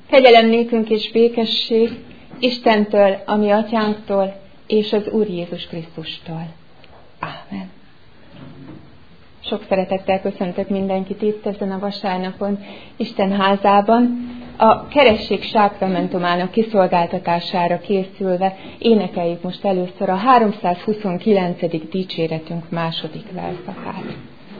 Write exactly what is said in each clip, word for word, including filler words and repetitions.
Kegyelem nékünk és békesség Istentől, a mi atyánktól, és az Úr Jézus Krisztustól. Ámen. Sok szeretettel köszöntök mindenkit itt ezen a vasárnapon, Isten házában. A keresztség sákramentumának kiszolgáltatására készülve énekeljük most először a háromszázhuszonkilencedik dicséretünk második verszakát.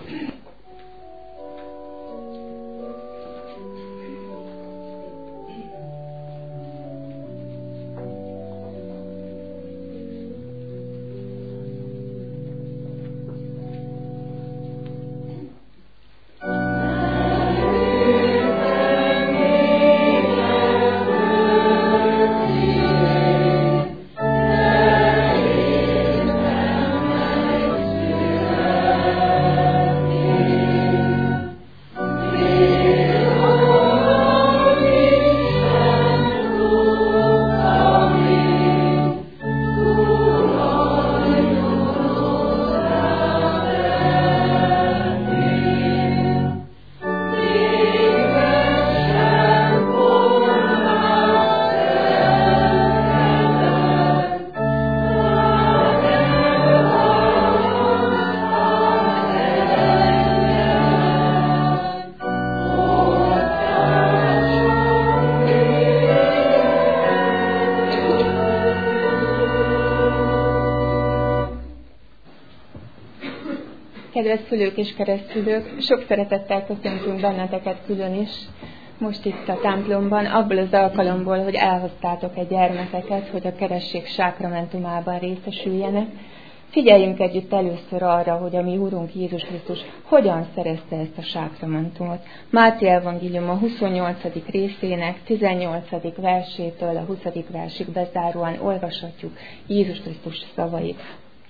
Kedves szülők és keresztülők, sok szeretettel köszöntünk benneteket külön is, most itt a templomban, abból az alkalomból, hogy elhoztátok egy gyermekeket, hogy a keresztség sákramentumában részesüljenek. Figyeljünk együtt először arra, hogy a mi Úrunk Jézus Krisztus hogyan szerezte ezt a sákramentumot. Máté evangélium a huszonnyolcadik részének tizennyolcadik versétől a huszadik versig bezáróan olvashatjuk Jézus Krisztus szavait.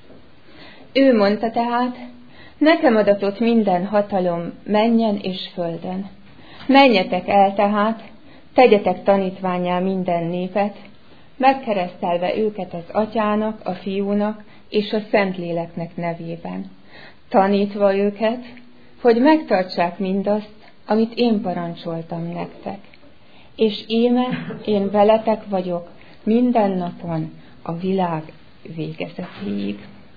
Ő mondta tehát: nekem adatott minden hatalom mennyen és földön. Menjetek el tehát, tegyetek tanítvánnyá minden népet, megkeresztelve őket az Atyának, a Fiúnak és a Szentléleknek nevében, tanítva őket, hogy megtartsák mindazt, amit én parancsoltam nektek. És íme, én veletek vagyok minden napon a világ végezetéig.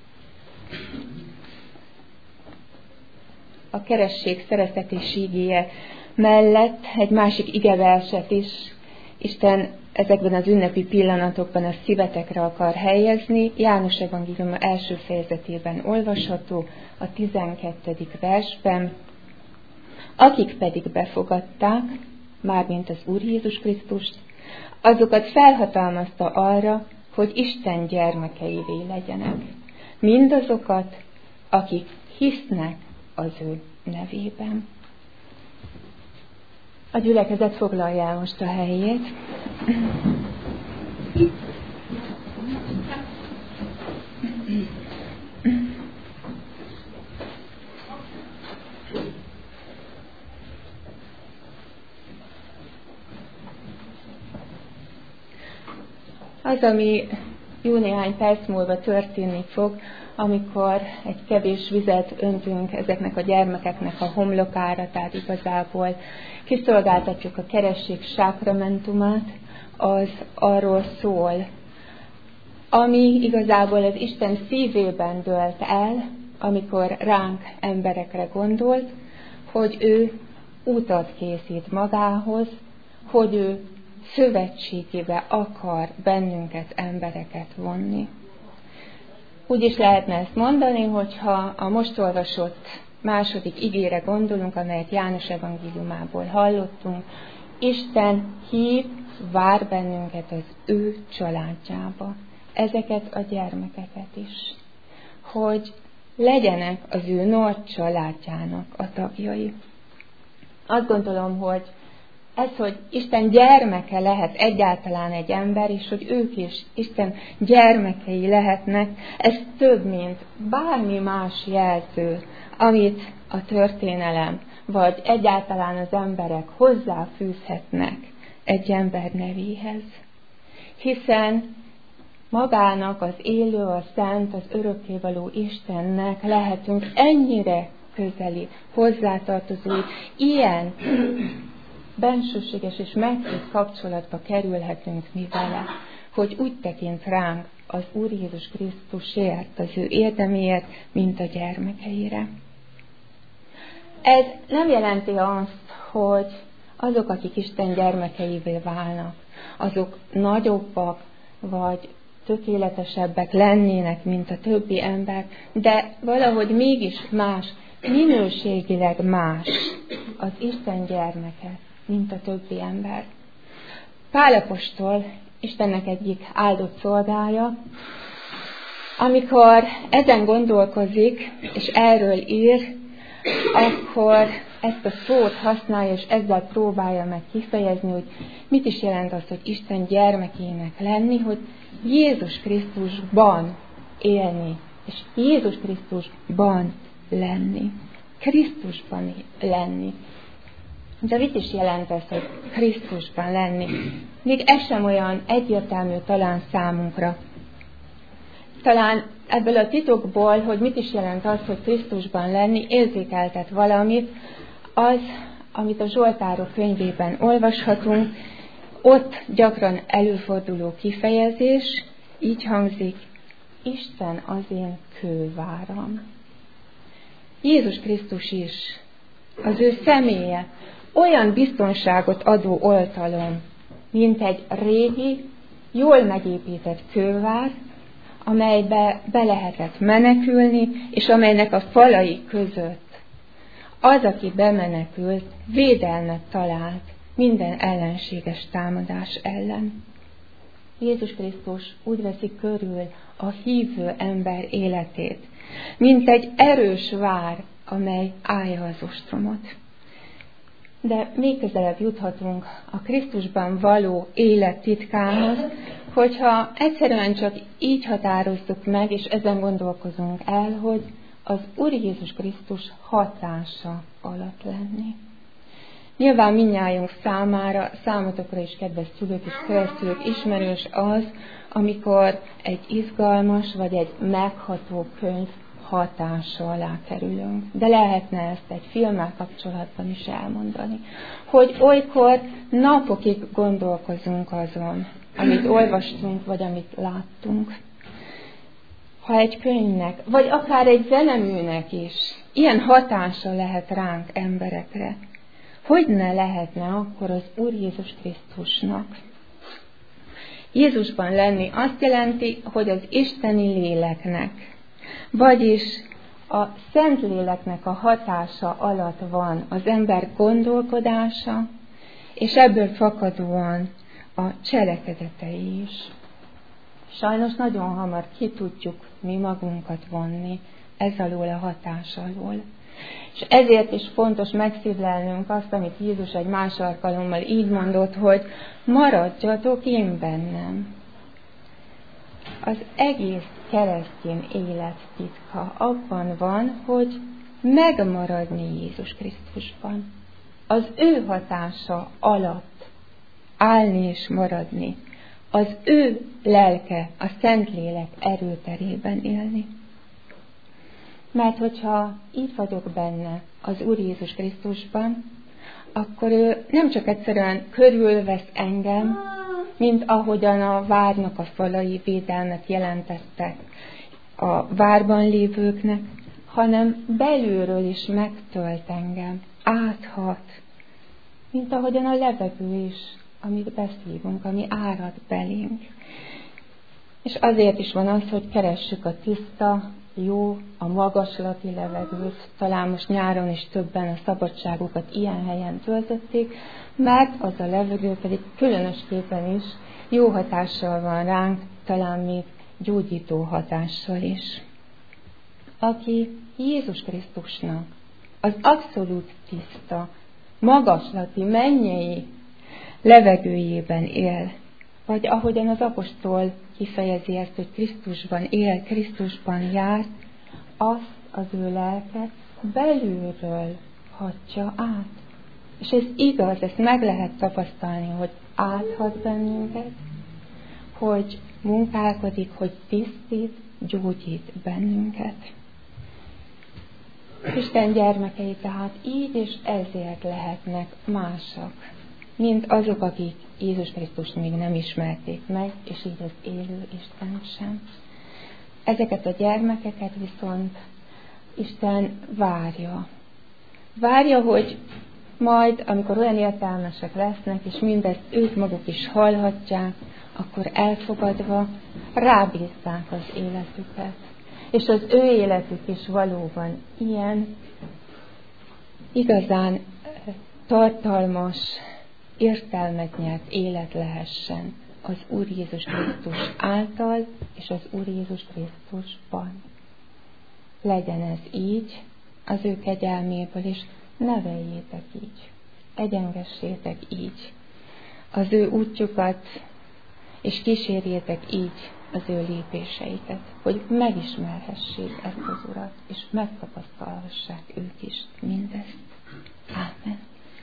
A keresztség szeretetéségéje mellett egy másik igeverset is Isten ezekben az ünnepi pillanatokban a szívetekre akar helyezni. János evangélium első fejezetében olvasható, a tizenkettedik versben. Akik pedig befogadták, mármint az Úr Jézus Krisztust, azokat felhatalmazta arra, hogy Isten gyermekeivé legyenek. Mindazokat, akik hisznek az ő nevében. A gyülekezet foglalja el most a helyét. Az, ami jó néhány perc múlva történni fog, amikor egy kevés vizet öntünk ezeknek a gyermekeknek a homlokára, tehát igazából kiszolgáltatjuk a keresztség sákramentumát, az arról szól, ami igazából az Isten szívében dőlt el, amikor ránk emberekre gondolt, hogy ő útat készít magához, hogy ő szövetségébe akar bennünket, embereket vonni. Úgy is lehetne ezt mondani, hogyha a most olvasott második igére gondolunk, amelyet János evangéliumából hallottunk. Isten hív, vár bennünket az ő családjába, ezeket a gyermekeket is, hogy legyenek az ő nagy családjának a tagjai. Azt gondolom, hogy ez, hogy Isten gyermeke lehet egyáltalán egy ember, és hogy ők is Isten gyermekei lehetnek, ez több, mint bármi más jelző, amit a történelem, vagy egyáltalán az emberek hozzáfűzhetnek egy ember nevéhez. Hiszen magának, az élő, a szent, az örökkévaló Istennek lehetünk ennyire közeli hozzátartozói, ilyen bensőséges és meghitt kapcsolatba kerülhetünk mi vele, hogy úgy tekint ránk az Úr Jézus Krisztusért, az ő érdemért, mint a gyermekeire. Ez nem jelenti azt, hogy azok, akik Isten gyermekeivé válnak, azok nagyobbak vagy tökéletesebbek lennének, mint a többi ember, de valahogy mégis más, minőségileg más az Isten gyermeke, mint a többi ember. Pál apostol, Istennek egyik áldott szolgája, amikor ezen gondolkozik, és erről ír, akkor ezt a szót használja, és ezzel próbálja meg kifejezni, hogy mit is jelent az, hogy Isten gyermekének lenni, hogy Jézus Krisztusban élni, és Jézus Krisztusban lenni. Krisztusban lenni. De mit is jelent ez, hogy Krisztusban lenni? Még ez sem olyan egyértelmű talán számunkra. Talán ebből a titokból, hogy mit is jelent az, hogy Krisztusban lenni, érzékeltet valamit, az, amit a Zsoltárok könyvében olvashatunk, ott gyakran előforduló kifejezés, így hangzik, Isten az én kőváram. Jézus Krisztus is, az ő személye olyan biztonságot adó oltalom, mint egy régi, jól megépített kővár, amelybe be lehetett menekülni, és amelynek a falai között az, aki bemenekült, védelmet talált minden ellenséges támadás ellen. Jézus Krisztus úgy veszi körül a hívő ember életét, mint egy erős vár, amely állja az ostromot. De még közelebb juthatunk a Krisztusban való élet titkához, hogyha egyszerűen csak így határozzuk meg, és ezen gondolkozunk el, hogy az Úr Jézus Krisztus hatása alatt lenni. Nyilván mindnyájunk számára, számotokra is, kedves szülők és keresztülők ismerős az, amikor egy izgalmas vagy egy megható könyv hatása alá kerülünk. De lehetne ezt egy filmmel kapcsolatban is elmondani, hogy olykor napokig gondolkozunk azon, amit olvastunk, vagy amit láttunk. Ha egy könyvnek, vagy akár egy zeneműnek is ilyen hatása lehet ránk emberekre, hogy ne lehetne akkor az Úr Jézus Krisztusnak? Jézusban lenni azt jelenti, hogy az isteni léleknek, vagyis a Szentléleknek a hatása alatt van az ember gondolkodása, és ebből fakadóan a cselekedetei is. Sajnos nagyon hamar ki tudjuk mi magunkat vonni ez alól a hatás alól. És ezért is fontos megszívlelnünk azt, amit Jézus egy más alkalommal így mondott, hogy maradjatok én bennem. Az egész keresztény élet titka abban van, hogy megmaradni Jézus Krisztusban. Az ő hatása alatt állni és maradni. Az ő lelke, a Szentlélek erőterében élni. Mert hogyha így vagyok benne az Úr Jézus Krisztusban, akkor ő nem csak egyszerűen körülvesz engem, mint ahogyan a várnak a falai védelmet jelentettek a várban lévőknek, hanem belülről is megtölt engem, áthat, mint ahogyan a levegő is, amit beszívunk, ami árad belénk. És azért is van az, hogy keressük a tiszta, jó, a magaslati levegőt, talán most nyáron is többen a szabadságukat ilyen helyen töltötték, mert az a levegő pedig különösképpen is jó hatással van ránk, talán még gyógyító hatással is. Aki Jézus Krisztusnak az abszolút tiszta, magaslati, mennyei levegőjében él, vagy ahogyan az apostol kifejezi ezt, hogy Krisztusban él, Krisztusban jár, azt az ő lelke belülről hatja át. És ez igaz, ezt meg lehet tapasztalni, hogy áthat bennünket, hogy munkálkodik, hogy tisztít, gyógyít bennünket. Isten gyermekei tehát így és ezért lehetnek másak, mint azok, akik Jézus Krisztust még nem ismerték meg, és így az élő Istent sem. Ezeket a gyermekeket viszont Isten várja. Várja, hogy majd, amikor olyan értelmesek lesznek, és mindezt ők maguk is hallhatják, akkor elfogadva rábízzák az életüket. És az ő életük is valóban ilyen igazán tartalmas, értelmet nyert élet lehessen az Úr Jézus Krisztus által és az Úr Jézus Krisztusban. Legyen ez így az ő kegyelméből, és neveljétek így, egyengessétek így az ő útjukat, és kísérjétek így az ő lépéseiket, hogy megismerhessék ezt az Urat, és megtapasztalhassák ők is mindezt. Ámen.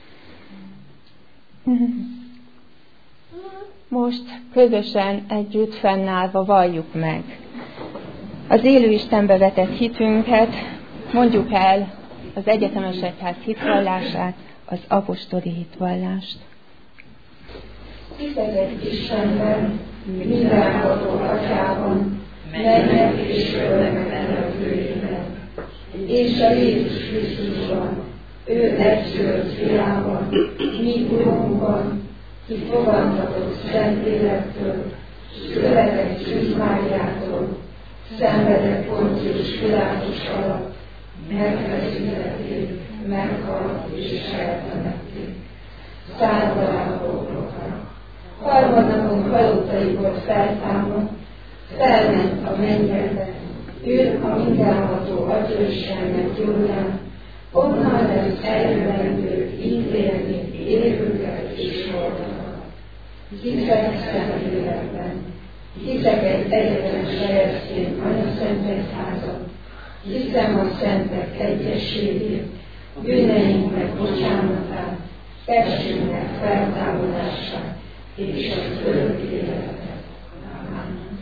Most közösen együtt fennállva valljuk meg az élő Istenbe vetett hitünket, mondjuk el az egyetemes egyház hitvallását, az apostoli hitvallást. Hiszek egy Istenben, mindenható Atyában, mennek és földnek teremtőjében, és a Jézus Krisztusban, ő egyszülött fiában, mi Urunkban, ki fogantatott Szentlélektől, született Szűz Máriától, szenvedett Pontius Pilátus alatt, megfeszítették, meghalt és eltemették. Szállva rá a poklokra. Harmadnapon halottaiból feltámadt, felment a mennybe, ő a mindenható Atyaistának jóján, onnan lesz eljövendő ítélni élőket és holtakat. Hiszek Szentlélekben, hiszek egy egyetemes keresztény anyaszentegyházat, hiszem a szentek egyességét, bűneinknek bocsánatát, testünknek feltámadását és az örök életet. Amen.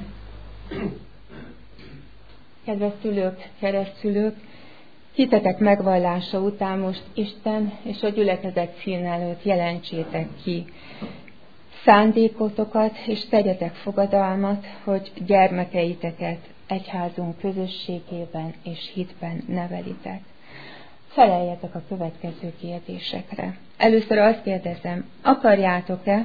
Kedves szülők, keresztszülők, hitetek megvallása után most Isten és a gyülekezet szín előtt jelentsétek ki szándékotokat, és tegyetek fogadalmat, hogy gyermekeiteket egyházunk közösségében és hitben nevelitek. Feleljetek a következő kérdésekre. Először azt kérdezem, akarjátok-e,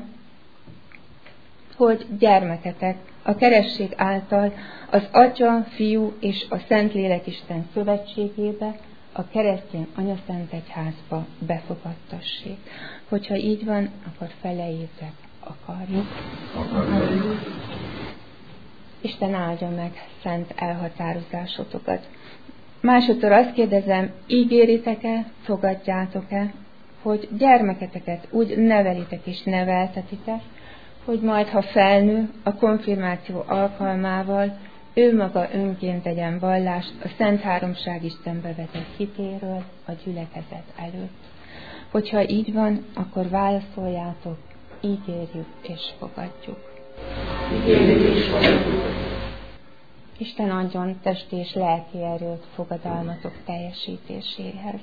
hogy gyermeketek a keresztség által az Atya, Fiú és a Szentlélek Isten szövetségébe, a keresztény anyaszentegyházba befogadtassék? Hogyha így van, akkor feleljétek, akarjuk. akarjuk. Isten áldja meg szent elhatározásotokat. Másodszor azt kérdezem, ígéritek-e, fogadjátok-e, hogy gyermeketeket úgy nevelitek és neveltetitek, hogy majd, ha felnő, a konfirmáció alkalmával ő maga önként tegyen vallást a Szent Háromság Istenbe vetett hitéről a gyülekezet előtt. Hogyha így van, akkor válaszoljátok, ígérjük és fogadjuk. Ígérjük és fogadjuk. Isten adjon testi és lelki erőt fogadalmatok teljesítéséhez.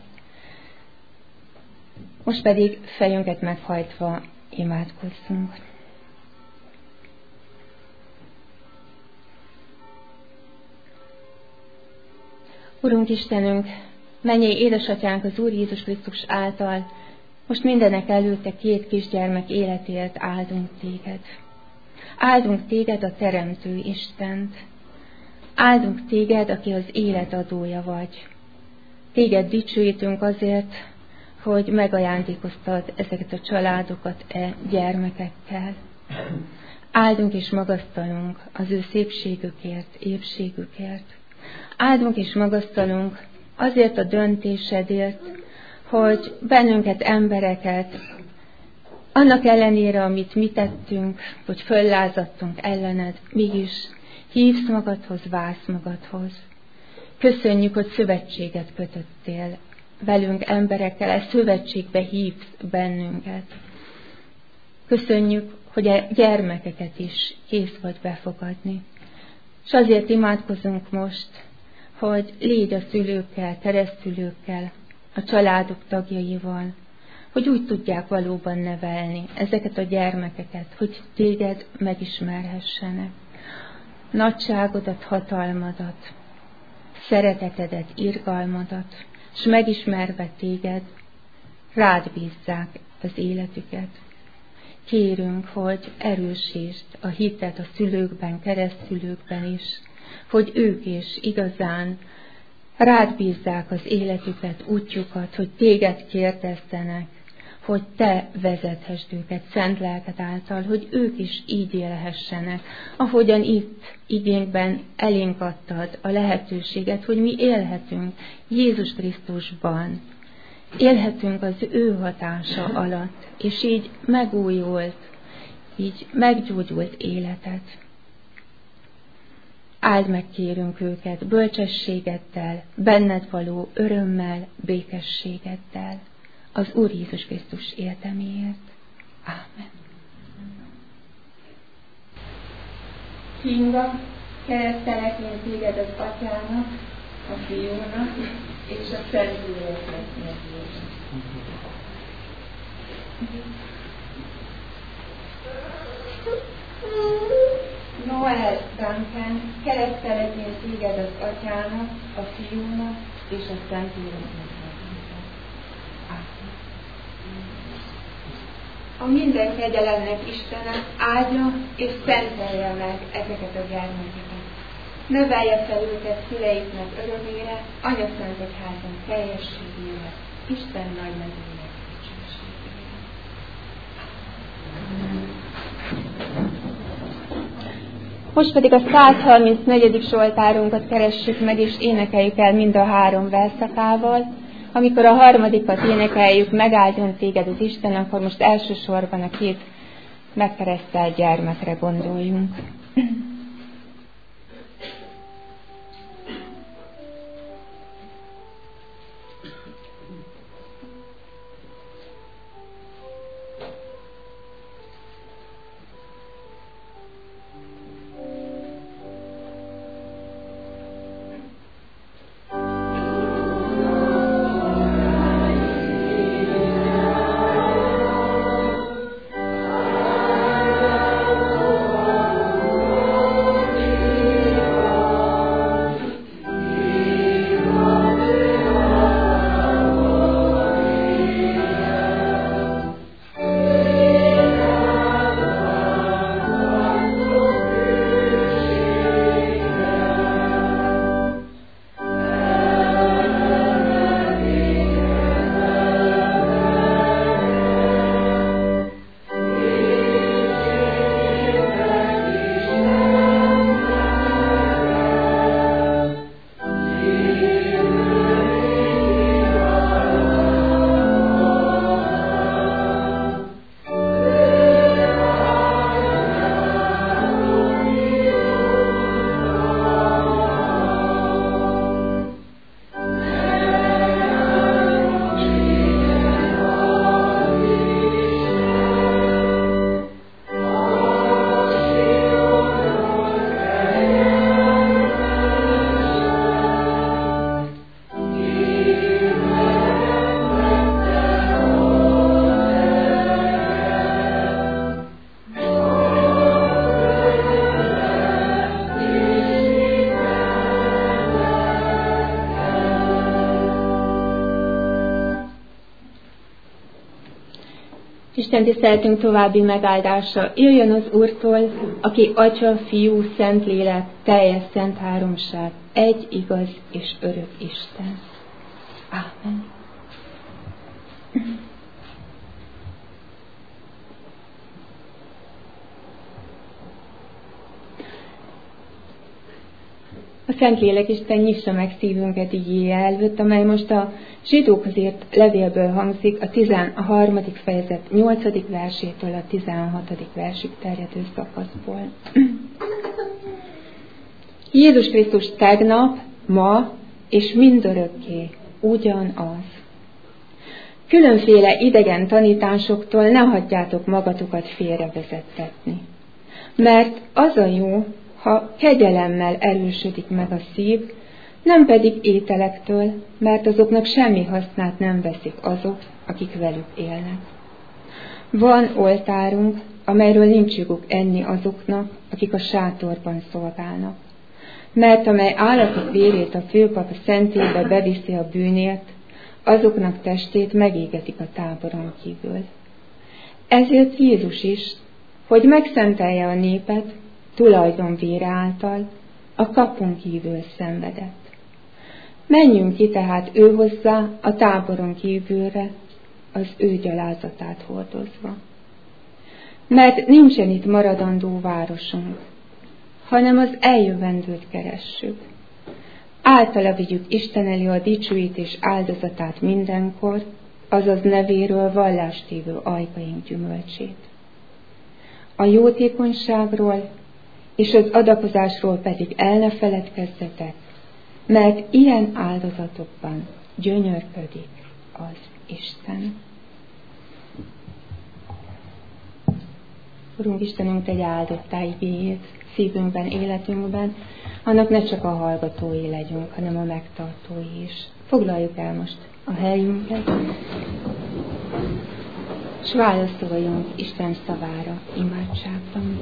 Most pedig fejünket meghajtva imádkozzunk. Urunk Istenünk, mennyei édesatyánk az Úr Jézus Krisztus által, most mindenek előtte két kisgyermek életéért áldunk téged. Áldunk téged a Teremtő Istent. Áldunk téged, aki az élet adója vagy. Téged dicsőítünk azért, hogy megajándékoztad ezeket a családokat e gyermekekkel. Áldunk és magasztalunk az ő szépségükért, épségükért. Áldunk és magasztalunk azért a döntésedért, hogy bennünket, embereket, annak ellenére, amit mi tettünk, hogy föllázadtunk ellened, mégis hívsz magadhoz, válsz magadhoz. Köszönjük, hogy szövetséget kötöttél velünk emberekkel, ezt szövetségbe hívsz bennünket. Köszönjük, hogy a gyermekeket is kész vagy befogadni. És azért imádkozunk most, hogy légy a szülőkkel, keresztülőkkel, a családok tagjaival, hogy úgy tudják valóban nevelni ezeket a gyermekeket, hogy téged megismerhessenek. Nagyságodat, hatalmadat, szeretetedet, irgalmadat, és megismerve téged, rád bízzák az életüket. Kérünk, hogy erősítsd a hitet a szülőkben, keresztszülőkben is, hogy ők is igazán rád bízzák az életüket, útjukat, hogy téged kérdezzenek, hogy te vezethesd őket szent lelked által, hogy ők is így élhessenek, ahogyan itt igényben elénk adtad a lehetőséget, hogy mi élhetünk Jézus Krisztusban. Élhetünk az ő hatása alatt, és így megújult, így meggyógyult életet. Áld meg, kérünk őket bölcsességeddel, benned való örömmel, békességeddel, az Úr Jézus Krisztus érdeméért. Ámen. Kinga, keresztelek én téged az Atyának, a Fiúnak és a Szentléleknek nevében. Noel Duncan, keresztelek én téged az Atyának, a Fiúnak és a Szentléleknek nevében. Ámen. A minden kegyelemnek Istene áldja és szentelje meg ezeket a gyermekeket. Növelje fel őket szüleiknek örömére, Anya Szent Egyházunk teljességére, Isten nagy nevének dicsőségére. Most pedig a száz harmincnegyedik Zsoltárunkat keressük meg, és énekeljük el mind a három verszakával. Amikor a harmadikat énekeljük, megáldjon téged az Isten, akkor most elsősorban a két megkeresztelt gyermekre gondoljunk. Isten tiszteltünk további megáldása jöjjön az Úrtól, aki Atya, Fiú, Szentlélek, teljes szent háromság, egy igaz és örök Isten. Ámen. A Szentlélek Isten nyissa meg szívünket igéje előtt, amely most a zsidókhoz írt levélből hangzik, a tizenharmadik fejezet nyolcadik versétől a tizenhatodik versig terjedő szakaszból. Jézus Krisztus tegnap, ma és mindörökké ugyanaz. Különféle idegen tanításoktól ne hagyjátok magatokat félrevezettetni, mert az a jó, ha kegyelemmel erősödik meg a szív, nem pedig ételektől, mert azoknak semmi hasznát nem veszik azok, akik velük élnek. Van oltárunk, amelyről nincs joguk enni azoknak, akik a sátorban szolgálnak. Mert amely állatok vérét a főpap a szentélybe beviszi a bűnért, azoknak testét megégetik a táboron kívül. Ezért Jézus is, hogy megszentelje a népet, tulajdonvére által a kapun kívül szenvedett. Menjünk ki tehát ő hozzá a táboron kívülre, az ő gyalázatát hordozva. Mert nincsen itt maradandó városunk, hanem az eljövendőt keressük. Általa vigyük Isten elé a dicsőítés áldozatát mindenkor, azaz nevéről vallástévő ajkaink gyümölcsét. A jótékonyságról és az adakozásról pedig el ne feledkezzetek, mert ilyen áldozatokban gyönyörködik az Isten. Urunk Istenünk, Te áldottá igéjét szívünkben, életünkben, annak ne csak a hallgatói legyünk, hanem a megtartói is. Foglaljuk el most a helyünket, és válaszoljunk Isten szavára imádságban.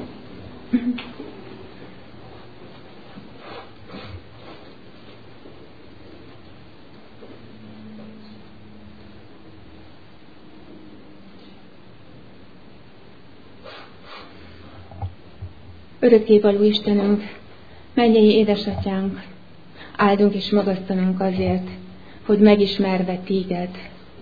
Örökkévaló Istenünk, mennyei édesatyánk, áldunk és magasztalunk azért, hogy megismerve Téged,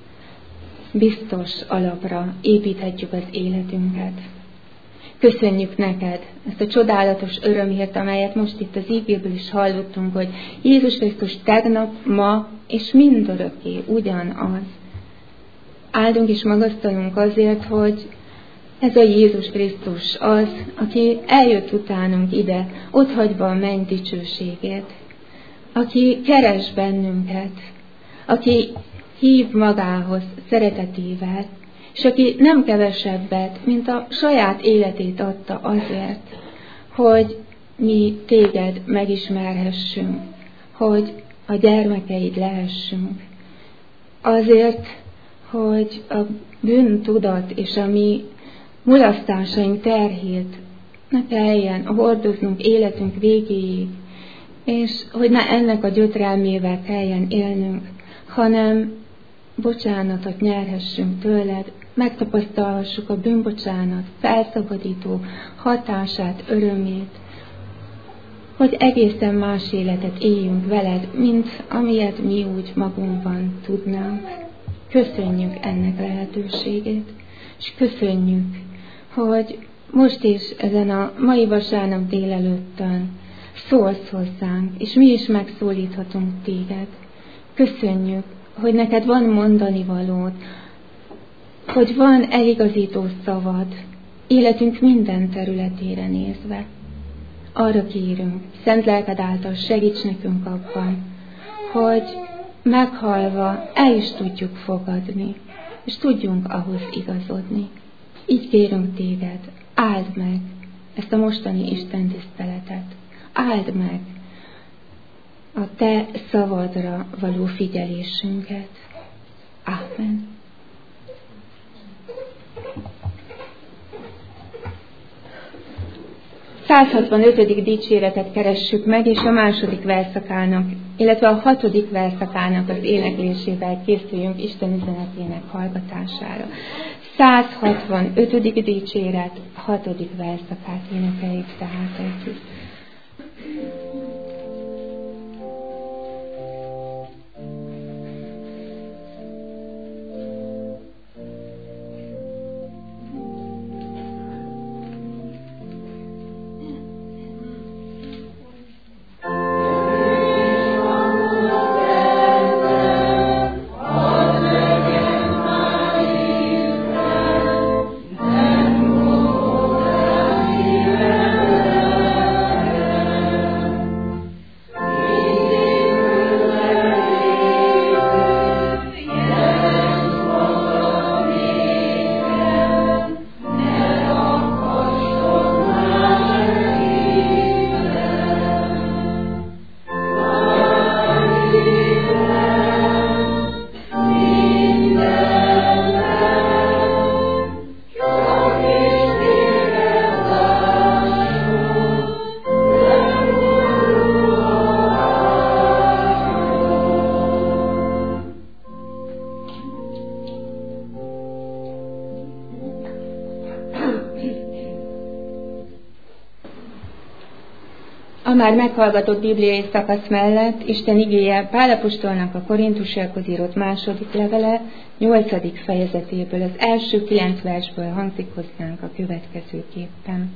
biztos alapra építhetjük az életünket. Köszönjük neked ezt a csodálatos örömhírt, amelyet most itt az ígéből is hallottunk, hogy Jézus Krisztus tegnap, ma és mindörökké ugyanaz. Áldunk és magasztalunk azért, hogy ez a Jézus Krisztus az, aki eljött utánunk ide, otthagyva a menny dicsőségét, aki keres bennünket, aki hív magához szeretetével, és aki nem kevesebbet, mint a saját életét adta azért, hogy mi téged megismerhessünk, hogy a gyermekeid lehessünk. Azért, hogy a bűntudat és a mi mulasztásaink terhét ne kelljen hordoznunk életünk végéig, és hogy ne ennek a gyötrelmével kelljen élnünk, hanem bocsánatot nyerhessünk tőled, megtapasztalhassuk a bűnbocsánat felszabadító hatását, örömét, hogy egészen más életet éljünk veled, mint amilyet mi úgy magunkban tudnánk. Köszönjük ennek lehetőségét, és köszönjük, hogy most is ezen a mai vasárnap délelőttön szólsz hozzánk, és mi is megszólíthatunk téged. Köszönjük, hogy neked van mondani valód, hogy van eligazító szavad életünk minden területére nézve. Arra kérünk, szent lelked által segíts nekünk abban, hogy meghalva el is tudjuk fogadni, és tudjunk ahhoz igazodni. Így kérünk téged, áld meg ezt a mostani Isten tiszteletet, áld meg a te szavadra való figyelésünket. Ámen. száz hatvanötödik dicséretet keressük meg, és a második verszakának, illetve a hatodik verszakának az éneklésével készüljünk Isten üzenetének hallgatására. száz hatvanötödik dicséret, hatodik verszakát énekeljük tehát együtt. Amen. A már meghallgatott bibliai szakasz mellett Isten igéje Pál apostolnak a Korintusiakhoz írott második levele nyolcadik fejezetéből, az első kilenc versből hangzik hozzánk a következőképpen.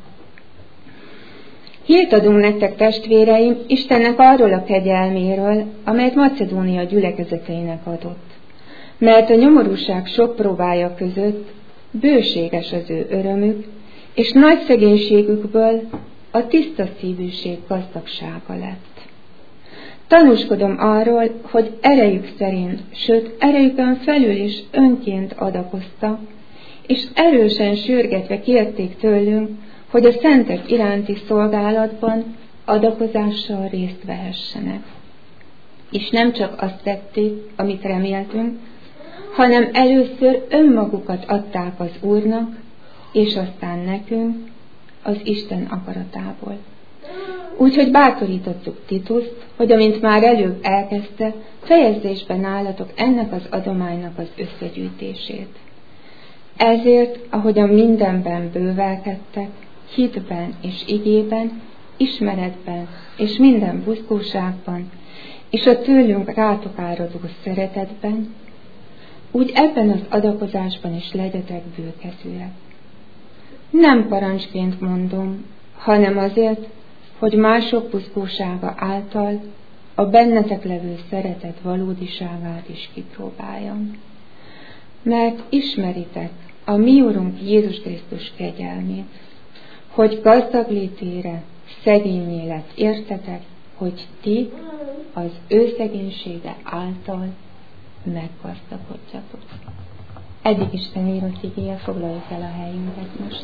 Hírt adunk nektek, testvéreim, Istennek arról a kegyelméről, amelyet Macedónia gyülekezeteinek adott. Mert a nyomorúság sok próbája között bőséges az ő örömük, és nagy szegénységükből a tiszta szívűség gazdagsága lett. Tanúskodom arról, hogy erejük szerint, sőt erejükön felül is önként adakoztak, és erősen sürgetve kérték tőlünk, hogy a szentek iránti szolgálatban adakozással részt vehessenek. És nem csak azt tették, amit reméltünk, hanem először önmagukat adták az Úrnak, és aztán nekünk, az Isten akaratából. Úgyhogy bátorítottuk Tituszt, hogy amint már előbb elkezdte, fejezésben állatok ennek az adománynak az összegyűjtését. Ezért, ahogyan mindenben bővelkedtek, hitben és igében, ismeretben és minden buzgóságban, és a tőlünk rátok áradó szeretetben, úgy ebben az adakozásban is legyetek bőkezűek. Nem parancsként mondom, hanem azért, hogy mások buzgósága által a bennetek levő szeretet valódiságát is kipróbáljam. Mert ismeritek a mi Urunk Jézus Krisztus kegyelmét, hogy gazdag létére szegényé lett értetek, hogy ti az ő szegénysége által meggazdagodjatok. Eddig Isten írott igéje, foglaljuk el a helyünket most.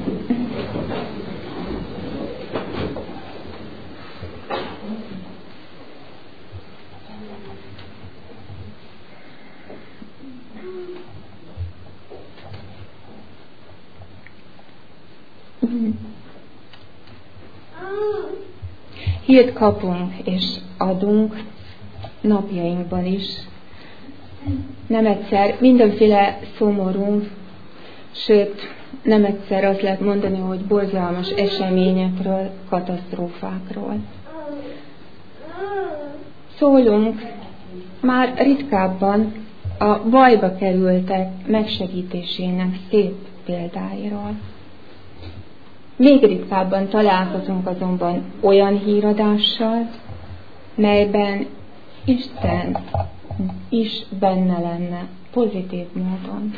Hírt kapunk és adunk napjainkban is. Nem egyszer mindenféle szomorú, sőt, nem egyszer azt lehet mondani, hogy borzalmas eseményekről, katasztrófákról. Szólunk már ritkábban a bajba kerültek megsegítésének szép példáiról. Még ritkábban találkozunk azonban olyan híradással, melyben Isten is benne lenne, pozitív módon.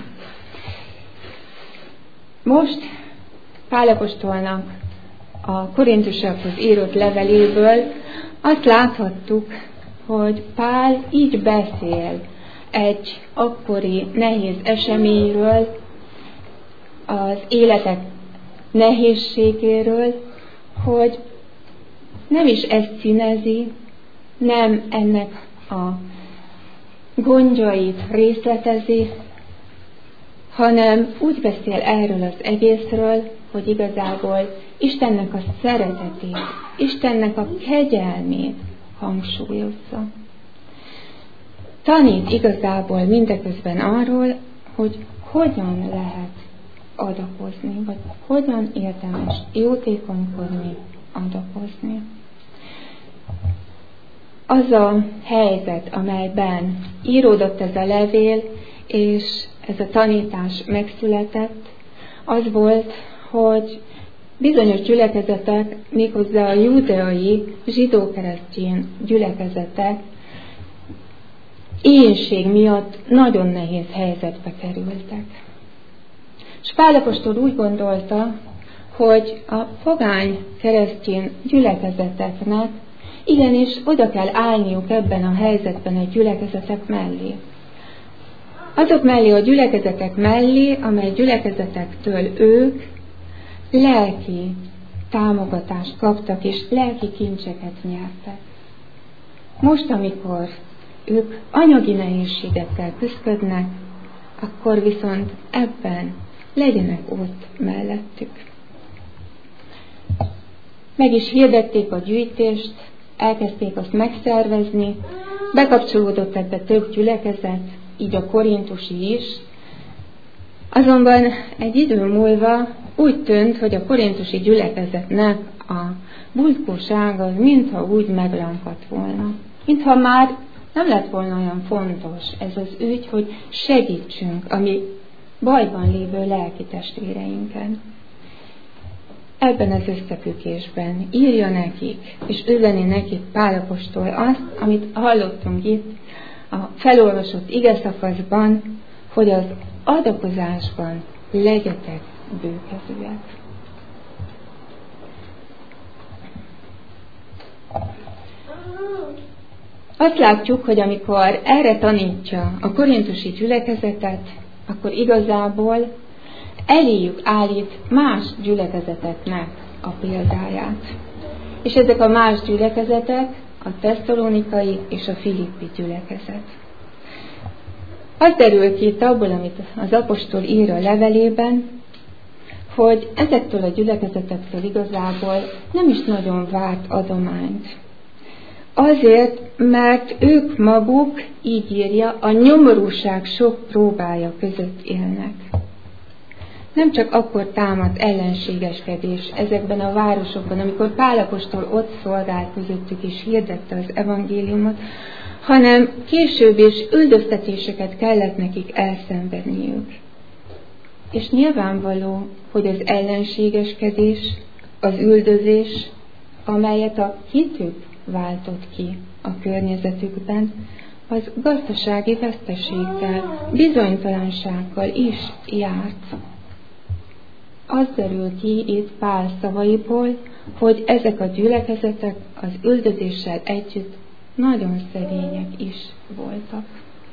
Most Pál apostolnak a Korintusiakhoz írott leveléből azt láthattuk, hogy Pál így beszél egy akkori nehéz eseményről, az életek nehézségéről, hogy nem is ezt színezi, nem ennek a gondjait részletezi, hanem úgy beszél erről az egészről, hogy igazából Istennek a szeretetét, Istennek a kegyelmét hangsúlyozza. Tanít igazából mindeközben arról, hogy hogyan lehet adakozni, vagy hogyan érdemes jótékonykodni, adakozni. Az a helyzet, amelyben íródott ez a levél, és ez a tanítás megszületett, az volt, hogy bizonyos gyülekezetek, méghozzá a júdeai zsidó-keresztény gyülekezetek éhínség miatt nagyon nehéz helyzetbe kerültek. És Pál apostol úgy gondolta, hogy a pogány keresztény gyülekezeteknek igenis oda kell állniuk ebben a helyzetben a gyülekezetek mellé. Azok mellé a gyülekezetek mellé, amely gyülekezetektől ők lelki támogatást kaptak, és lelki kincseket nyertek. Most, amikor ők anyagi nehézségekkel küzdködnek, akkor viszont ebben legyenek ott mellettük. Meg is hirdették a gyűjtést, elkezdték azt megszervezni, bekapcsolódott ebbe több gyülekezet, így a korintusi is. Azonban egy idő múlva úgy tűnt, hogy a korintusi gyülekezetnek a buzdgósága az mintha úgy meglankadt volna. Mintha már nem lett volna olyan fontos ez az ügy, hogy segítsünk a mi bajban lévő lelki testvéreinken. Ebben az összefüggésben írja nekik, és üzeni nekik Pál apostol azt, amit hallottunk itt a felolvasott igeszakaszban, hogy az adakozásban legyetek bőkezőek. Azt látjuk, hogy amikor erre tanítja a korintusi gyülekezetet, akkor igazából eléjük állít más gyülekezeteknek a példáját. És ezek a más gyülekezetek a tesszalonikai és a filippi gyülekezet. Az derül ki itt abból, amit az apostol ír a levelében, hogy ezektől a gyülekezetektől igazából nem is nagyon várt adományt. Azért, mert ők maguk, így írja, a nyomorúság sok próbája között élnek. Nem csak akkor támadt ellenségeskedés ezekben a városokban, amikor Pál apostol ott szolgált közöttük és hirdette az evangéliumot, hanem később is üldöztetéseket kellett nekik elszenvedniük. És nyilvánvaló, hogy az ellenségeskedés, az üldözés, amelyet a hitük váltott ki a környezetükben, az gazdasági veszteséggel, bizonytalansággal is járt. Az derül ki itt Pál szavaiból, hogy ezek a gyülekezetek az üldözéssel együtt nagyon szegények is voltak.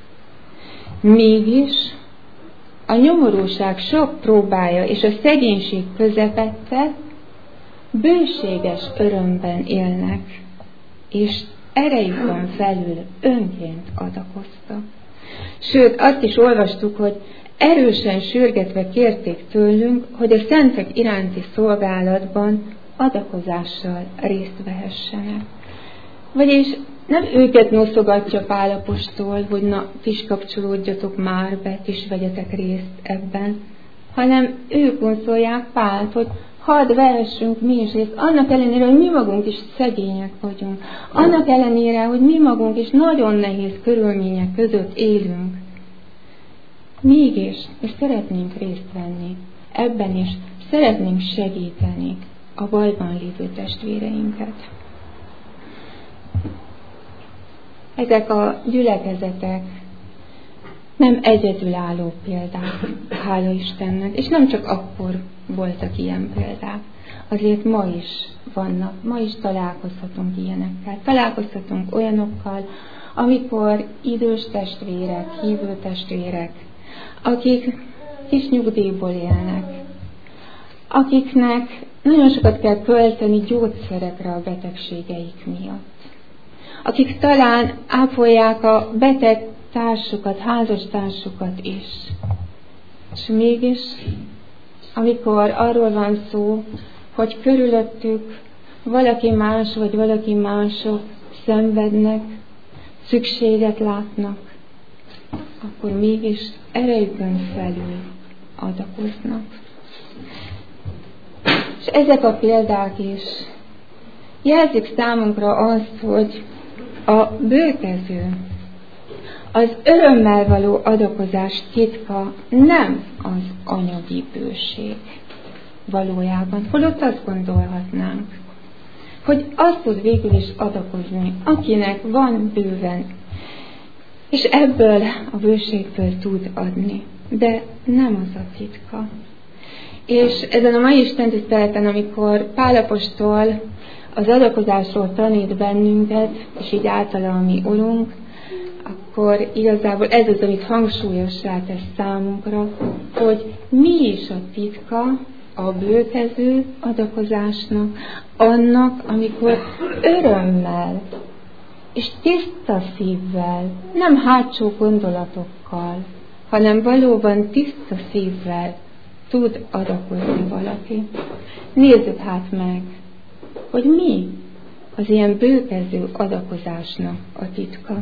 Mégis a nyomorúság sok próbája és a szegénység közepette bőséges örömben élnek, és erejükön felül önként adakoztak. Sőt, azt is olvastuk, hogy erősen sürgetve kérték tőlünk, hogy a szentek iránti szolgálatban adakozással részt vehessenek. Vagyis nem őket noszogatja Pál apostol, hogy na, ti is kapcsolódjatok már be, ti is vegyetek részt ebben, hanem ők vonszolják Pált, hogy hadd vehessünk mi is részt, annak ellenére, hogy mi magunk is szegények vagyunk, annak ellenére, hogy mi magunk is nagyon nehéz körülmények között élünk. Mégis, és szeretnénk részt venni ebben is, szeretnénk segíteni a bajban lévő testvéreinket. Ezek a gyülekezetek nem egyedülálló példák, hála Istennek, és nem csak akkor voltak ilyen példák. Azért ma is vannak, ma is találkozhatunk ilyenekkel. Találkozhatunk olyanokkal, amikor idős testvérek, hívő testvérek, akik kis nyugdíjból élnek, akiknek nagyon sokat kell költeni gyógyszerekre a betegségeik miatt, akik talán ápolják a beteg társukat, házastársukat is. És mégis, amikor arról van szó, hogy körülöttük valaki más vagy valaki mások szenvednek, szükséget látnak, akkor mégis erejükön felül adakoznak. És ezek a példák is jelzik számunkra azt, hogy a bőkező, az örömmel való adakozás titka nem az anyagi bőség valójában. Holott azt gondolhatnánk, hogy azt tud végül is adakozni, akinek van bőven, és ebből a bőségből tud adni. De nem az a titka. És ezen a mai Isten tiszteleten, amikor Pál apostol az adakozásról tanít bennünket, és így általa a mi Urunk, akkor igazából ez az, amit hangsúlyossá tesz számunkra, hogy mi is a titka a bőkező adakozásnak, annak, amikor örömmel és tiszta szívvel, nem hátsó gondolatokkal, hanem valóban tiszta szívvel tud adakozni valaki. Nézzük hát meg, hogy mi az ilyen bőkező adakozásnak a titka.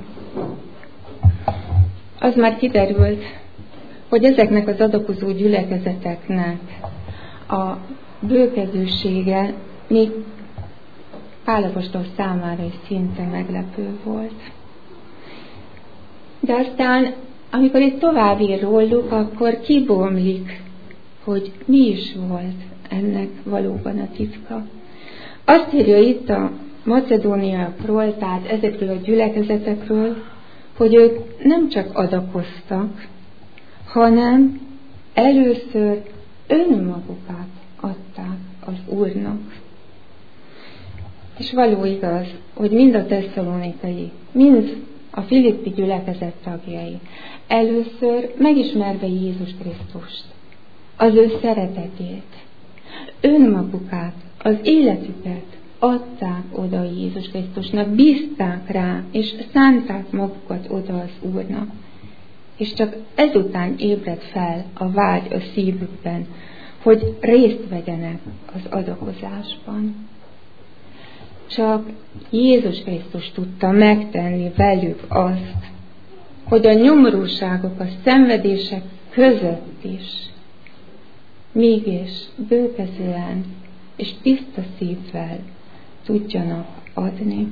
Az már kiderült, hogy ezeknek az adakozó gyülekezeteknek a bőkezűsége még Pál apostol számára is szinte meglepő volt. De aztán, amikor itt tovább ír róluk, akkor kibomlik, hogy mi is volt ennek valóban a titka. Azt írja itt a macedóniakról, tehát ezekről a gyülekezetekről, hogy ők nem csak adakoztak, hanem először önmagukat adták az Úrnak. És való igaz, hogy mind a tesszalonikai, mind a filippi gyülekezet tagjai először megismerve Jézus Krisztust, az ő szeretetét, önmagukat, az életüket adták oda Jézus Krisztusnak, bízták rá, és szánták magukat oda az Úrnak. És csak ezután ébred fel a vágy a szívükben, hogy részt vegyenek az adakozásban. Csak Jézus Krisztus tudta megtenni velük azt, hogy a nyomorúságok, a szenvedések között is mégis bőkezően és tiszta szívvel tudjanak adni.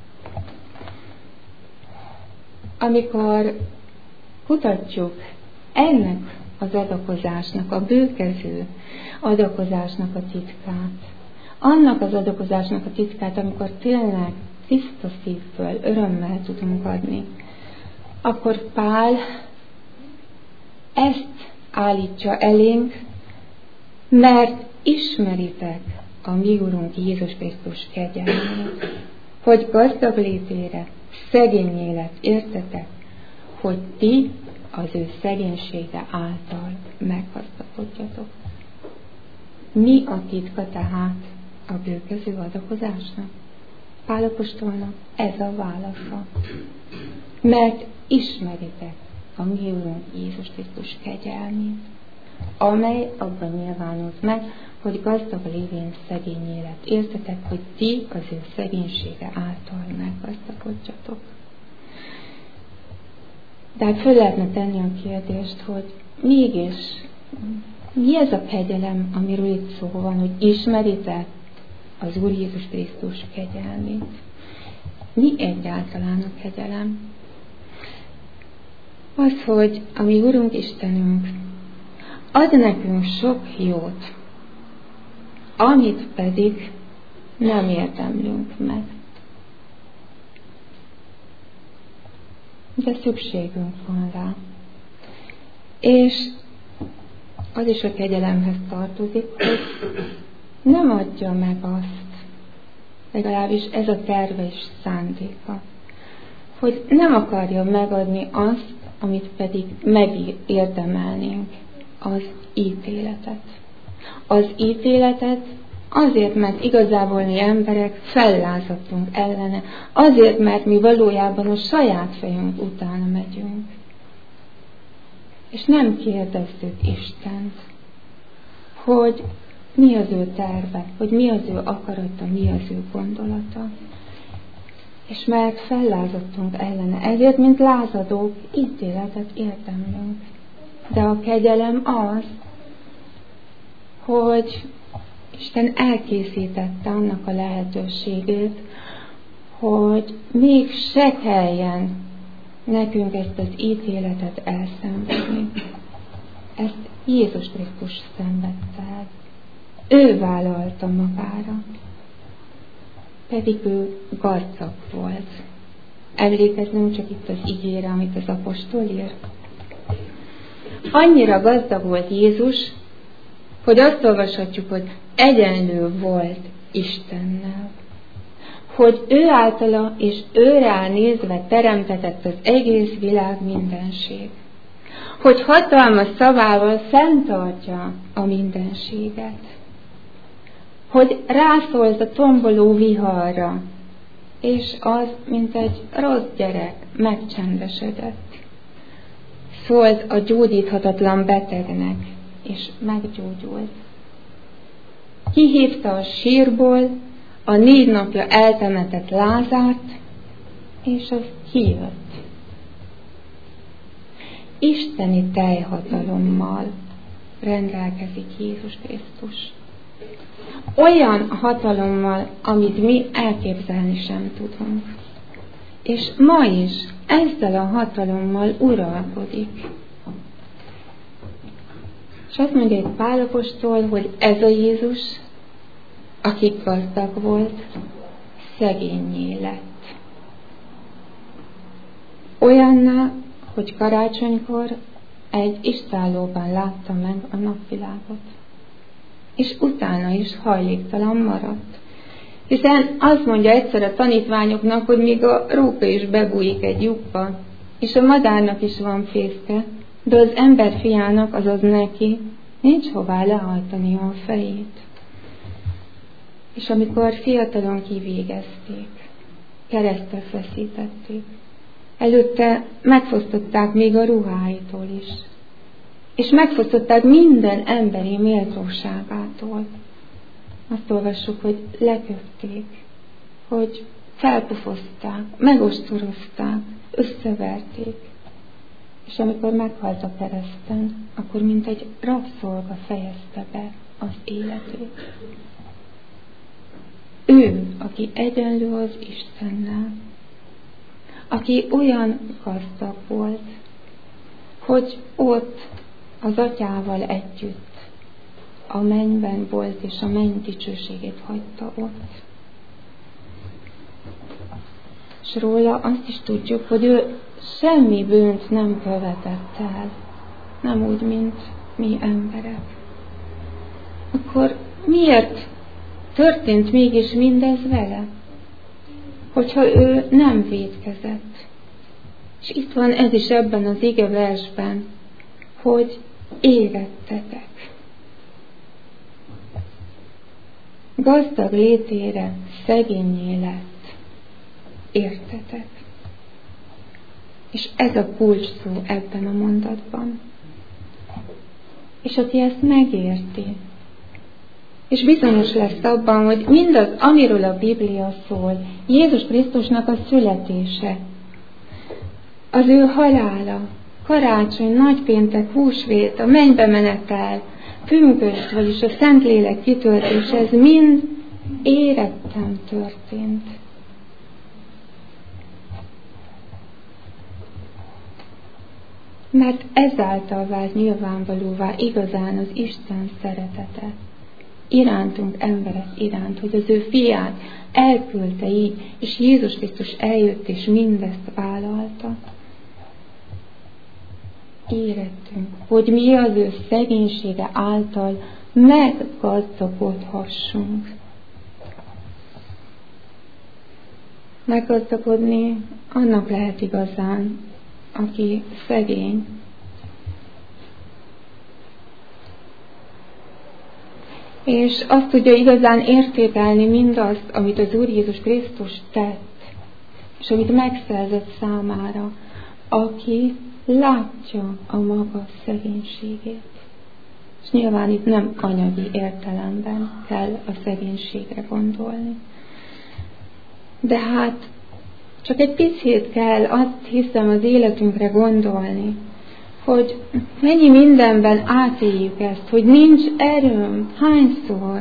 Amikor kutatjuk ennek az adakozásnak, a bőkező adakozásnak a titkát, annak az adakozásnak a titkát, amikor tényleg tiszta szívből, örömmel tudunk adni, akkor Pál ezt állítsa elénk, mert ismeritek a mi Urunk Jézus Krisztus kegyelmét, hogy gazdag létére szegény élet értetek, hogy ti az ő szegénysége által meggazdagodjatok. Mi a titka tehát a bőkező adakozásnak? Pál apostolnak ez a válasza. Mert ismeritek a mi Urunk Jézus Krisztus kegyelmét, amely abban nyilvánult meg, hogy gazdag lévén szegény élet értetek, hogy ti az ő szegénysége által meggazdagodjatok. De hát föl lehetne tenni a kérdést, hogy mégis mi ez a kegyelem, amiről itt szó van, hogy ismeritek az Úr Jézus Krisztus kegyelmét. Mi egyáltalán a kegyelem? Az, hogy a mi Urunk Istenünk ad nekünk sok jót, amit pedig nem érdemlünk meg. De szükségünk van rá. És az is a kegyelemhez tartozik, hogy nem adja meg azt, legalábbis ez a terve és szándéka, hogy nem akarja megadni azt, amit pedig megérdemelnénk, az ítéletet. Az ítéletet azért, mert igazából mi emberek fellázadtunk ellene, azért, mert mi valójában a saját fejünk utána megyünk. És nem kérdeztük Istent, hogy mi az ő terve, hogy mi az ő akarata, mi az ő gondolata. És mert fellázadtunk ellene, ezért, mint lázadók, ítéletet érdemlünk. De a kegyelem az, hogy Isten elkészítette annak a lehetőségét, hogy még se kelljen nekünk ezt az ítéletet elszenvedni. Ezt Jézus Krisztus szenvedte el. Ő vállalta magára. Pedig ő gazdag volt. Emlékeznünk csak itt az igére, amit az apostol ír. Annyira gazdag volt Jézus, hogy azt olvashatjuk, hogy egyenlő volt Istennel. Hogy ő általa és őre nézve teremtetett az egész világ mindenség. Hogy hatalmas szavával fenntartja a mindenséget. Hogy rászólt a tomboló viharra, és az, mint egy rossz gyerek, megcsendesedett. Szólt a gyógyíthatatlan betegnek, és meggyógyult. Kihívta a sírból a négy napja eltemetett Lázárt, és az kijött. Isteni teljhatalommal rendelkezik Jézus Krisztus. Olyan hatalommal, amit mi elképzelni sem tudunk. És ma is ezzel a hatalommal uralkodik. És azt mondja itt Pál apostol, hogy ez a Jézus, aki gazdag volt, szegénnyé lett. Olyanná, hogy karácsonykor egy istállóban látta meg a napvilágot. És utána is hajléktalan maradt. Hiszen azt mondja egyszer a tanítványoknak, hogy még a róka is bebújik egy lyukba, és a madárnak is van fészke, de az ember fiának, azaz neki, nincs hová lehajtani a fejét. És amikor fiatalon kivégezték, keresztre feszítették, előtte megfosztották még a ruháitól is, és megfosztották minden emberi méltóságától. Azt olvassuk, hogy leköpték, hogy felpufozták, megostorozták, összeverték. És amikor meghalt a kereszten, akkor mint egy rabszolga fejezte be az életét. Ő, aki egyenlő az Istennel, aki olyan gazdag volt, hogy ott az atyával együtt a mennyben volt, és a menny dicsőségét hagyta ott. És róla azt is tudjuk, hogy ő semmi bűnt nem követett el, nem úgy, mint mi emberek. Akkor miért történt mégis mindez vele? Hogyha ő nem vétkezett. És itt van ez is ebben az ige versben, hogy érettetek. Gazdag létére szegénnyé lett. Értetek? És ez a kulcs szó ebben a mondatban. És aki ezt megérti, és bizonyos lesz abban, hogy mindaz, amiről a Biblia szól, Jézus Krisztusnak a születése, az ő halála, karácsony, nagypéntek, húsvét, a mennybe menetel, pünkösd, vagyis a Szentlélek kitöltése, ez mind éretten történt. Mert ezáltal vált nyilvánvalóvá igazán az Isten szeretete irántunk, emberek iránt, hogy az ő fiát elküldte így, és Jézus Krisztus eljött, és mindezt vállalta. Érettünk, hogy mi az ő szegénysége által meggazdagodhassunk. Meggazdagodni annak lehet igazán, aki szegény. És azt tudja igazán értékelni mindazt, amit az Úr Jézus Krisztus tett, és amit megszerzett számára, aki látja a maga szegénységét. És nyilván itt nem anyagi értelemben kell a szegénységre gondolni. De hát csak egy picit kell, azt hiszem, az életünkre gondolni, hogy mennyi mindenben átéljük ezt, hogy nincs erőm, hányszor.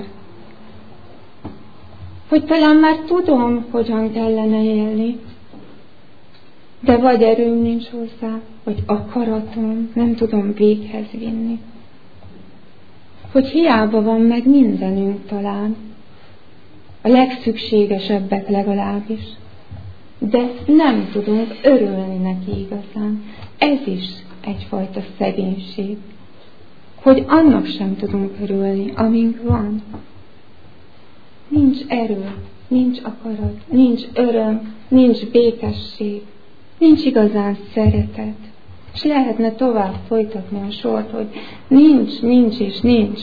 Hogy talán már tudom, hogyan kellene élni, de vagy erőm nincs hozzá, vagy akaratom, nem tudom véghez vinni. Hogy hiába van meg mindenünk talán, a legszükségesebbek legalábbis, de nem tudunk örülni neki igazán. Ez is egyfajta szegénység, hogy annak sem tudunk örülni, amink van. Nincs erő, nincs akarat, nincs öröm, nincs békesség, nincs igazán szeretet. És lehetne tovább folytatni a sort, hogy nincs, nincs és nincs.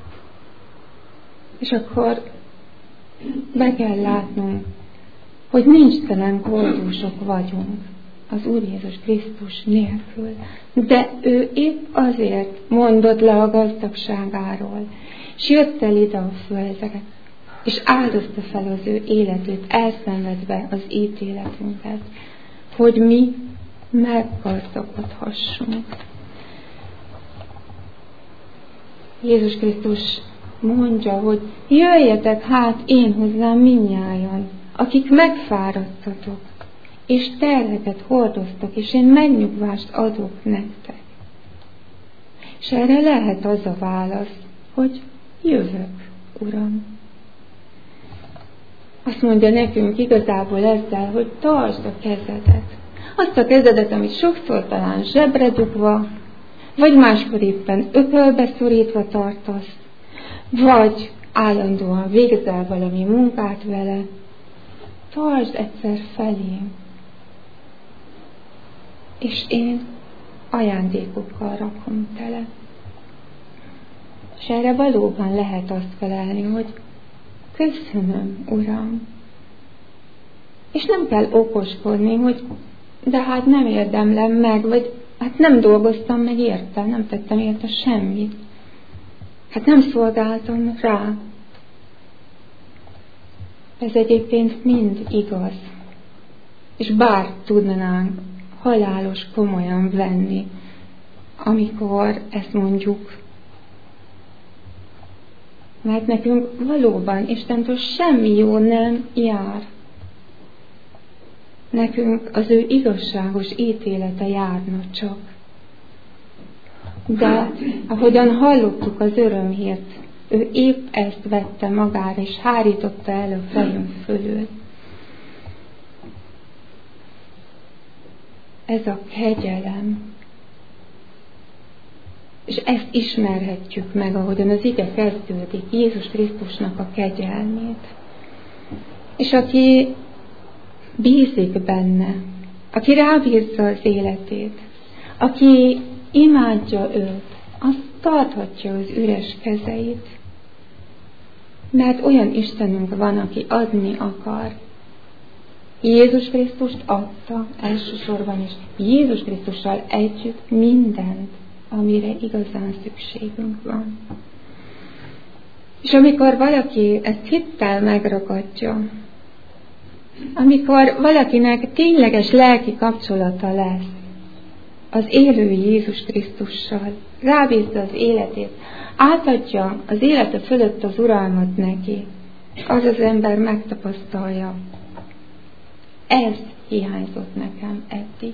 És akkor be kell látnunk, hogy nincstelen koldusok vagyunk az Úr Jézus Krisztus nélkül. De ő épp azért mondott le a gazdagságáról, és jött el ide a földre, és áldozta fel az ő életét, elszenvedve az ítéletünket, hogy mi meggazdagodhassunk. Jézus Krisztus mondja, hogy jöjjetek hát én hozzám mindnyájan, akik megfáradtatok, és terheket hordoztok, és én megnyugvást adok nektek. És erre lehet az a válasz, hogy jövök, Uram. Azt mondja nekünk igazából ezzel, hogy tartsd a kezedet. Azt a kezedet, amit sokszor talán zsebre dugva, vagy máskor éppen ökölbe szorítva tartasz, vagy állandóan végzel valami munkát vele, tartsd egyszer felém, és én ajándékokkal rakom tele. És erre valóban lehet azt felelni, hogy köszönöm, Uram. És nem kell okoskodni, hogy de hát nem érdemlem meg, vagy hát nem dolgoztam meg érte, nem tettem érte semmit. Hát nem szolgáltam rá. Ez egyébként mind igaz. És bár tudnánk halálos komolyan venni, amikor ezt mondjuk, mert nekünk valóban Istentől semmi jó nem jár. Nekünk az ő igazságos ítélete járna csak. De ahogyan hallottuk az örömhírt, ő épp ezt vette magára, és hárította el a fejünk fölül. Ez a kegyelem. És ezt ismerhetjük meg, ahogyan az ige kezdődik, Jézus Krisztusnak a kegyelmét. És aki bízik benne, aki rábízza az életét, aki imádja őt, az tarthatja az üres kezeit. Mert olyan Istenünk van, aki adni akar. Jézus Krisztust adta elsősorban is. Jézus Krisztussal együtt mindent, amire igazán szükségünk van. És amikor valaki ezt hittel megragadja, amikor valakinek tényleges lelki kapcsolata lesz az élő Jézus Krisztussal, rábízza az életét, átadja az élete fölött az uralmat neki, az az ember megtapasztalja. Ez hiányzott nekem eddig.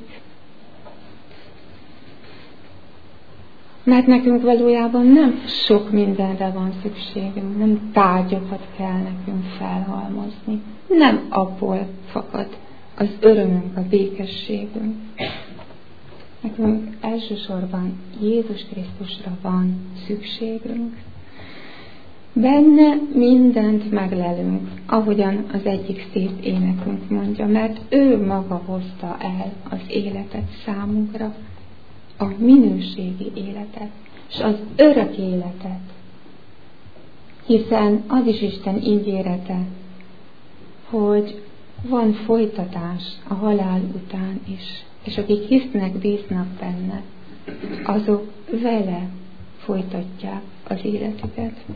Mert nekünk valójában nem sok mindenre van szükségünk, nem tárgyakat kell nekünk felhalmozni. Nem abból fakad az örömünk, a békességünk. Nekünk elsősorban Jézus Krisztusra van szükségünk. Benne mindent meglelünk, ahogyan az egyik szép énekünk mondja, mert ő maga hozta el az életet számunkra, a minőségi életet, és az örök életet, hiszen az is Isten ígérete, hogy van folytatás a halál után is, és akik hisznek, bíznak benne, azok vele folytatják az életüket.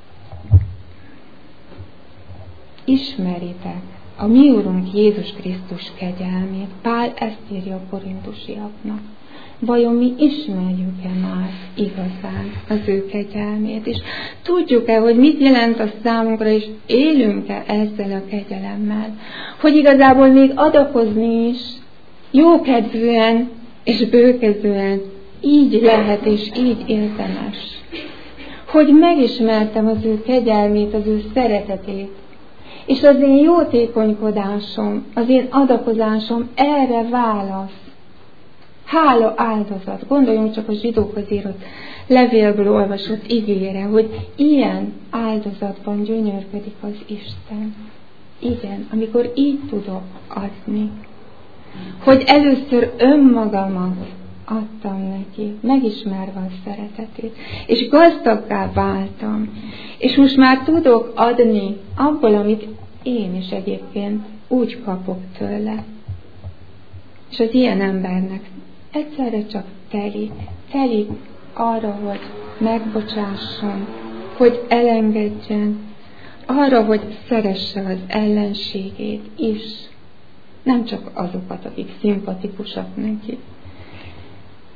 Ismeritek a mi Urunk Jézus Krisztus kegyelmét. Pál ezt írja a korintusiaknak. Vajon mi ismerjük-e már igazán az ő kegyelmét, és tudjuk-e, hogy mit jelent a számunkra, és élünk-e ezzel a kegyelemmel, hogy igazából még adakozni is jókedvűen és bőkezően így lehet, és így érdemes. Hogy megismertem az ő kegyelmét, az ő szeretetét, és az én jótékonykodásom, az én adakozásom erre válasz. Hála áldozat. Gondoljunk csak a zsidókhoz írott levélből olvasott igére, hogy ilyen áldozatban gyönyörködik az Isten. Igen, amikor így tudok adni. Hogy először önmagamat adtam neki, megismerve a szeretetét, és gazdaggá váltam, és most már tudok adni abból, amit én is egyébként úgy kapok tőle. És az ilyen embernek egyszerre csak telik, telik arra, hogy megbocsásson, hogy elengedjen, arra, hogy szeresse az ellenségét is, nem csak azokat, akik szimpatikusak neki.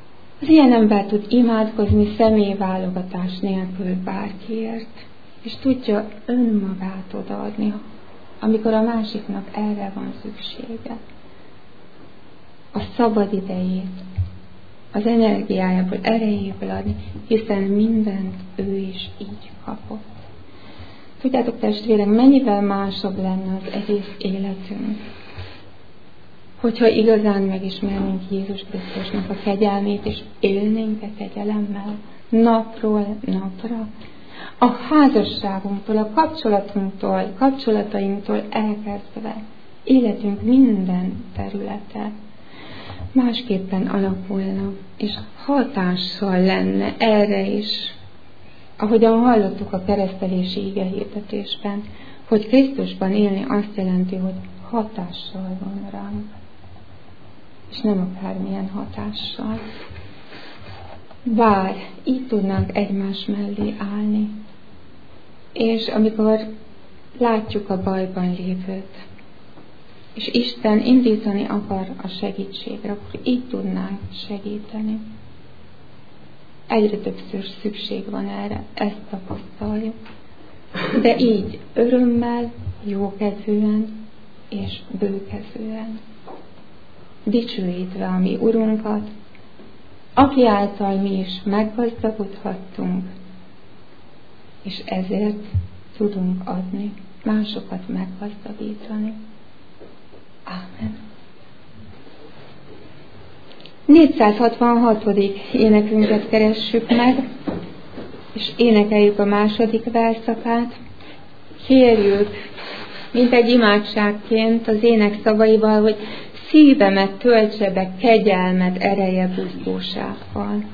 Az ilyen ember tud imádkozni személyválogatás nélkül bárkiért, és tudja önmagát odaadni, amikor a másiknak erre van szüksége. A szabad idejét, az energiájából, erejéből adni, hiszen mindent ő is így kapott. Tudjátok, testvérek, mennyivel másabb lenne az egész életünk, hogyha igazán megismernénk Jézus Krisztusnak a kegyelmét, és élnénk a kegyelemmel napról napra. A házasságunktól, a kapcsolatunktól, kapcsolatainktól elkezdve életünk minden területe másképpen alakulna, és hatással lenne erre is, ahogyan hallottuk a keresztelési igehirdetésben, hogy Krisztusban élni azt jelenti, hogy hatással van ránk, és nem akármilyen hatással. Bár így tudnánk egymás mellé állni, és amikor látjuk a bajban lévőt, és Isten indítani akar a segítségre, akkor így tudnánk segíteni. Egyre többször szükség van erre, ezt tapasztaljuk. De így örömmel, jókedvűen és bőkezően. Dicsőítve a mi Urunkat, aki által mi is meggazdagodhattunk, és ezért tudunk adni, másokat meggazdagítani. Ámen. négyszázhatvanhatodik énekünket keressük meg, és énekeljük a második verszakát. Kérjük, mint egy imádságként az ének szavaival, hogy szívemet töltse be kegyelmed ereje buzgósággal.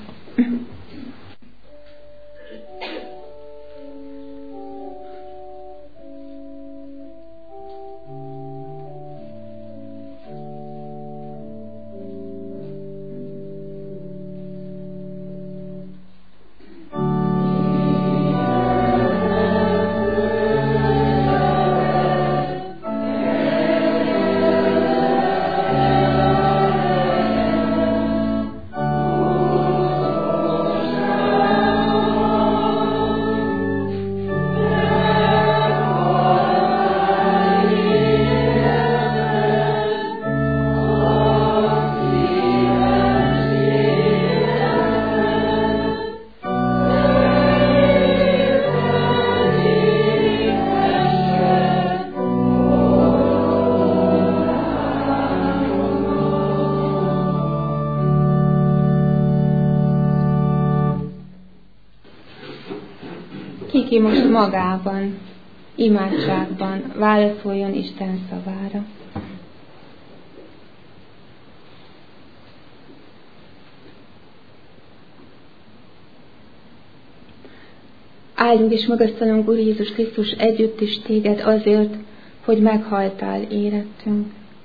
Ki most magában, imádságban válaszoljon Isten szavára. Áldunk és magasztalunk, Úr Jézus Krisztus, együtt is téged azért, hogy meghaltál érettünk,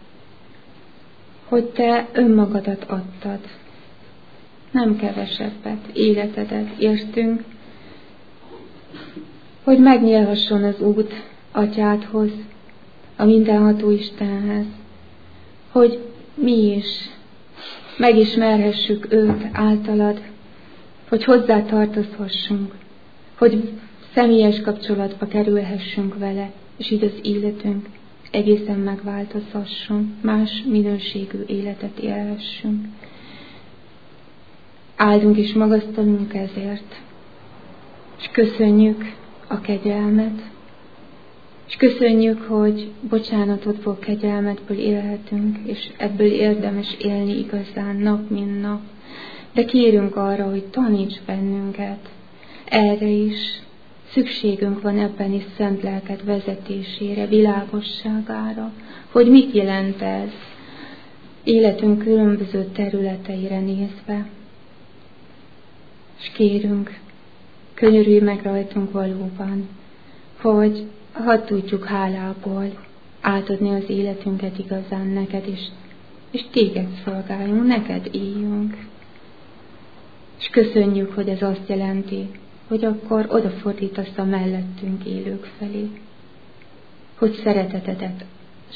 hogy te önmagadat adtad, nem kevesebbet, életedet értünk, hogy megnyílhasson az út Atyádhoz, a mindenható Istenhez, hogy mi is megismerhessük őt általad, hogy hozzá tartozhassunk, hogy személyes kapcsolatba kerülhessünk vele, és így az életünk egészen megváltozhasson, más minőségű életet élhessünk. Áldunk és magasztalunk ezért, és köszönjük a kegyelmet, és köszönjük, hogy bocsánatodból, kegyelmetből élhetünk, és ebből érdemes élni igazán nap, mint nap. De kérünk arra, hogy taníts bennünket erre is. Szükségünk van ebben is szent lelked vezetésére, világosságára, hogy mit jelent ez életünk különböző területeire nézve. És kérünk, könyörülj meg rajtunk valóban, hogy hadd tudjuk hálából átadni az életünket igazán neked is, és téged szolgáljunk, neked éljünk. És köszönjük, hogy ez azt jelenti, hogy akkor odafordítasz a mellettünk élők felé, hogy szeretetedet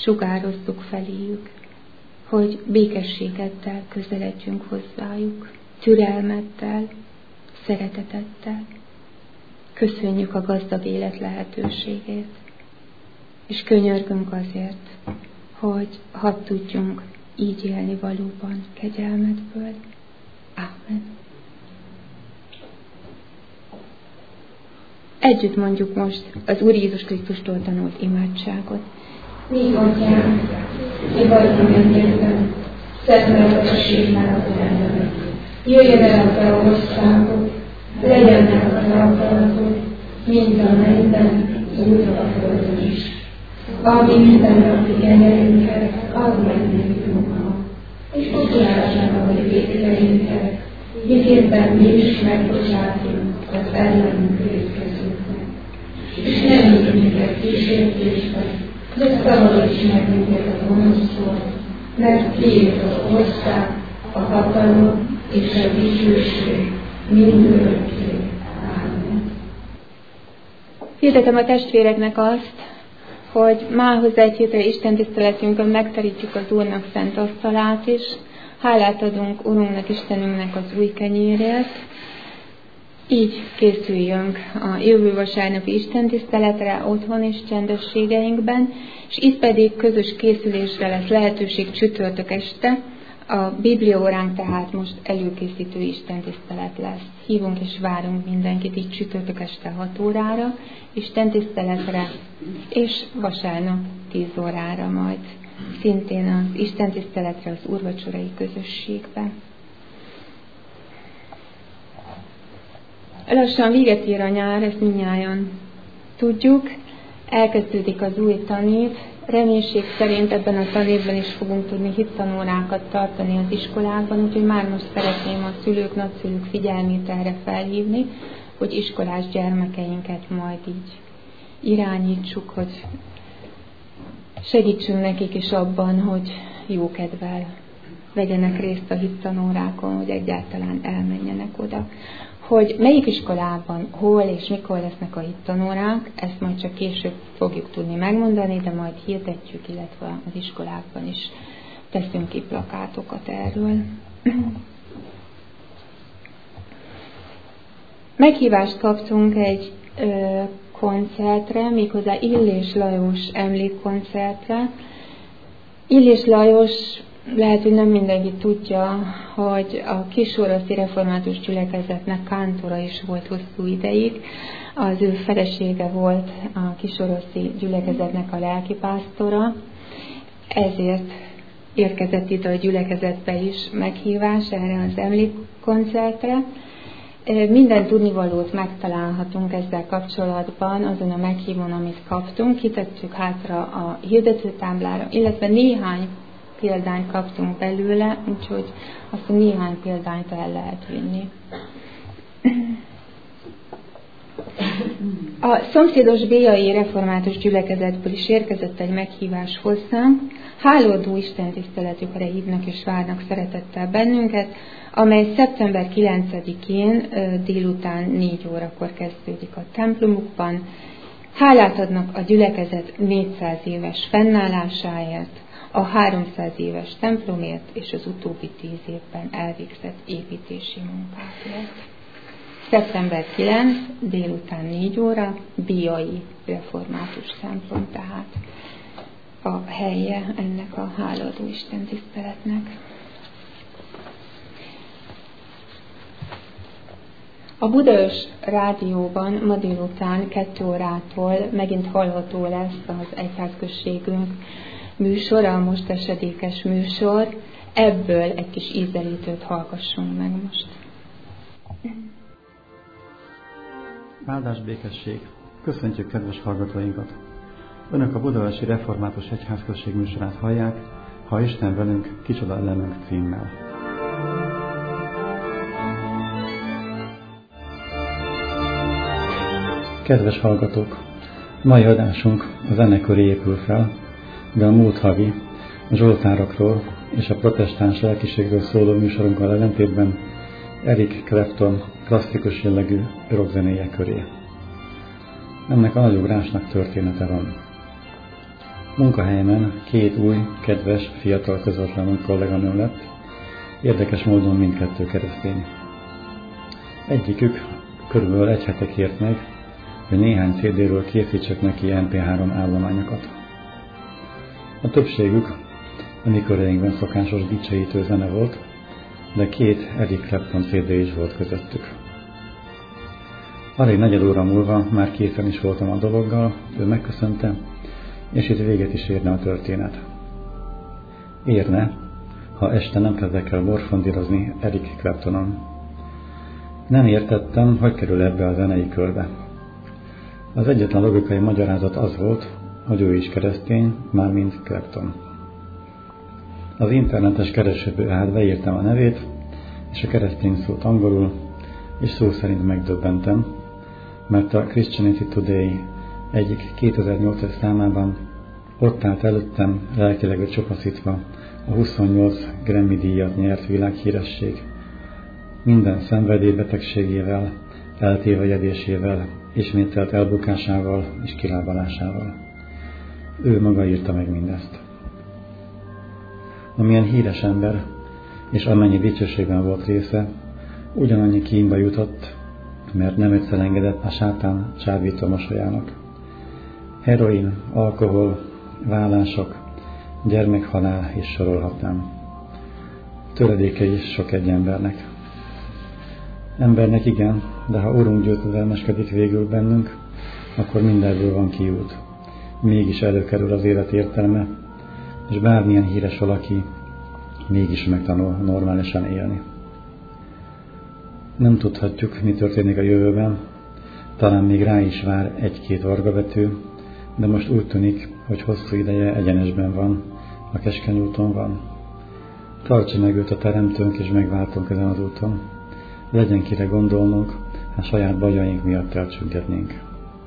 sugározzuk feléjük, hogy békességeddel közeledjünk hozzájuk. türelmettel, szeretetettel. Köszönjük a gazdag élet lehetőségét, és könyörgünk azért, hogy hadd tudjunk így élni valóban kegyelmedből. Amen. Együtt mondjuk most az Úr Jézus Krisztustól tanult imádságot. Mi atyánk, ki vagy a mennyekben, szenteltessék meg a te neved. Jöjjön el a te országod, legyen meg a te akaratod, mint a mennyben, úgy a földön is. Ami mindennapi kenyerünket, add meg nekünk ma, és bocsáss meg a mi vétkeinket, miképpen mi is megbocsátunk az ellenünk vétkezőknek. És nem vigy minket kísértésbe, de szabadíts meg minket a gonosztól, mert tiéd az ország, a hatalom és a dicsőség mindörökké. Ámen. Hirdetem a testvéreknek azt, hogy mához egy hétre Isten tiszteletünkön megterítjük az Úrnak szent asztalát is. Hálát adunk Urunknak, Istenünknek az új kenyérért. Így készüljünk a jövő vasárnapi istentiszteletre otthon és csendességeinkben, és itt pedig közös készülésre lesz lehetőség csütörtök este. A bibliaóránk tehát most előkészítő istentisztelet lesz. Hívunk és várunk mindenkit így csütörtök este hat órára istentiszteletre, és vasárnap tíz órára majd szintén az istentiszteletre az úrvacsorai közösségbe. Lassan véget ér a nyár, ezt mindnyájan tudjuk. Elkezdődik az új tanév. Reménység szerint ebben a tanévben is fogunk tudni hittanórákat tartani az iskolákban, úgyhogy már most szeretném a szülők, nagyszülők figyelmét erre felhívni, hogy iskolás gyermekeinket majd így irányítsuk, hogy segítsünk nekik is abban, hogy jó kedvel vegyenek részt a hittanórákon, hogy egyáltalán elmenjenek oda. Hogy melyik iskolában, hol és mikor lesznek a hittanórák, ezt majd csak később fogjuk tudni megmondani, de majd hirdetjük, illetve az iskolákban is teszünk ki plakátokat erről. Meghívást kaptunk egy ö, koncertre, méghozzá Illés Lajos emlékkoncertre. Illés Lajos, lehet, hogy nem mindenki tudja, hogy a Kisoroszi Református Gyülekezetnek kántora is volt hosszú ideig. Az ő felesége volt a Kisoroszi Gyülekezetnek a lelkipásztora, ezért érkezett itt a gyülekezetbe is meghívás erre az emlékkoncertre. Minden tudnivalót megtalálhatunk ezzel kapcsolatban, azon a meghívón, amit kaptunk. Kitettük hátra a hirdetőtáblára, illetve néhány példányt kaptunk belőle, úgyhogy azt a néhány példányt el lehet vinni. A szomszédos Bélyai Református Gyülekezetből is érkezett egy meghívás hozzánk. Hálaadó istentiszteletükre hívnak és várnak szeretettel bennünket, amely szeptember kilencedikén délután négy órakor kezdődik a templomukban. Hálát adnak a gyülekezet négyszáz éves fennállásáért, a háromszáz éves templomért és az utóbbi tíz évben elvégzett építési munkákért. szeptember kilencedike délután négy óra, Bélyai Református templom, tehát a helye ennek a hálaadó istentiszteletnek. A Budaörs rádióban ma délután kettő órától megint hallható lesz az egyházközségünk műsora, a most esedékes műsor. Ebből egy kis ízelítőt hallgassunk meg most. Áldás, békesség! Köszöntjük kedves hallgatóinkat! Önök a Budaörsi Református Egyházközség műsorát hallják, Ha Isten velünk, kicsoda ellenünk címmel. Kedves hallgatók! Mai adásunk a zene köré épül fel, de a múlt havi a zsoltárokról és a protestáns lelkiségről szóló műsorunkkal ellentétben Eric Clapton klasszikus jellegű rockzenéje köré. Ennek a nagyugrásnak története van. Munkahelyemen két új, kedves, fiatal közvetlenül kolléganő lett, Érdekes módon mindkettő keresztény. Egyikük körülbelül egy hete kért meg, hogy néhány cé dé-ről készítsek neki em pé három állományokat. A többségük a mi köreinkben szokásos dicsőítő zene volt, de két Eric Clapton cé dé is volt közöttük. Alig negyed óra múlva már készen is voltam a dologgal, ő megköszönte, és itt véget is érne a történet. Érne, ha este nem kezdek el morfondírozni Eric Claptonon. Nem értettem, hogy kerül ebbe a zenei körbe. Az egyetlen logikai magyarázat az volt, hogy ő is keresztény, mármint Clapton. Az internetes keresőbe át beírtam a nevét, és a keresztény szót angolul, és szó szerint megdöbbentem, mert a Christianity Today egyik kétezer-nyolcas számában ott állt előttem lelkileg csopaszítva a huszonnyolc Grammy-díjat nyert világhíresség, minden szenvedélybetegségével, eltévejedésével, ismételt elbukásával és kilábalásával. Ő maga írta meg mindezt. Amilyen híres ember, és amennyi dicsőségben volt része, ugyanannyi kínba jutott, mert nem egyszer engedett a sátán csábító mosolyának. Heroin, alkohol, vállások, gyermekhalál is sorolhatnám. Töredéke is sok egy embernek. Embernek igen, de ha Urunk győzedelmeskedik végül bennünk, akkor mindenből van kiút. Mégis előkerül az élet értelme, és bármilyen híres valaki mégis megtanul normálisan élni. Nem tudhatjuk, mi történik a jövőben, talán még rá is vár egy-két vargavető, de most úgy tűnik, hogy hosszú ideje egyenesben van, a keskeny úton van. Tartsa meg őt a teremtőnk és megváltunk ezen az úton. Legyen kire gondolnunk, ha saját bajaink miatt elcsüngetnénk.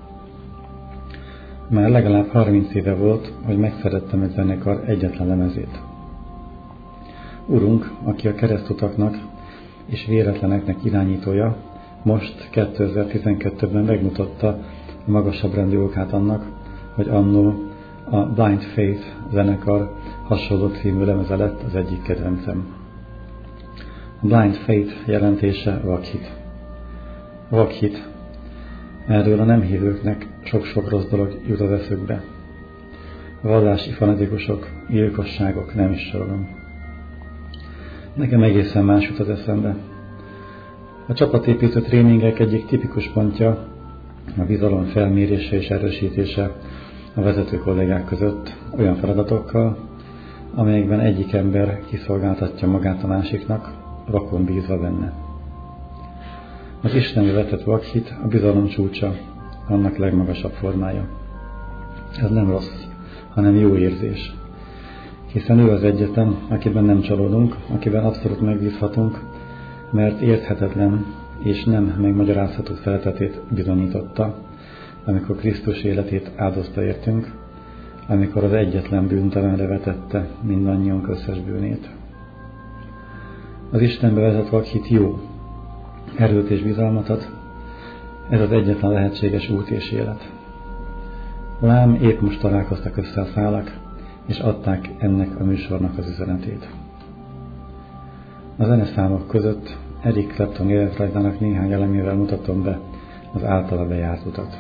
Már legalább harminc éve volt, hogy megszerettem egy zenekar egyetlen lemezét. Urunk, aki a keresztutaknak és véletleneknek irányítója, most kétezer-tizenkettőben megmutatta a magasabb rendű okát annak, hogy annó a Blind Faith zenekar hasonló című lemeze lett az egyik kedvencem. A Blind Faith jelentése vakhit. Vakhit. Erről a nem hívőknek sok-sok rossz dolog jut az eszükbe. Vallási fanatikusok, gyilkosságok, nem is sorolom. Nekem egészen más jut az eszembe. A csapatépítő tréningek egyik tipikus pontja a bizalom felmérése és erősítése a vezető kollégák között olyan feladatokkal, amelyekben egyik ember kiszolgáltatja magát a másiknak, vakon bízva benne. Az Istenbe vetett vakhit a bizalom csúcsa, annak legmagasabb formája. Ez nem rossz, hanem jó érzés. Hiszen ő az egyetlen, akiben nem csalódunk, akiben abszolút megbízhatunk, mert érthetetlen és nem megmagyarázható szeretetét bizonyította, amikor Krisztus életét áldozta értünk, amikor az egyetlen bűntelenre vetette mindannyiunk összes bűnét. Az Istenbe vezet vakhit jó, erőt és bizalmat ad, ez az egyetlen lehetséges út és élet. Lám épp most találkoztak össze a szálak, és adták ennek a műsornak az üzenetét. A zeneszámok között Eric Clapton életrajzának néhány elemével mutatom be az általa bejárt utat.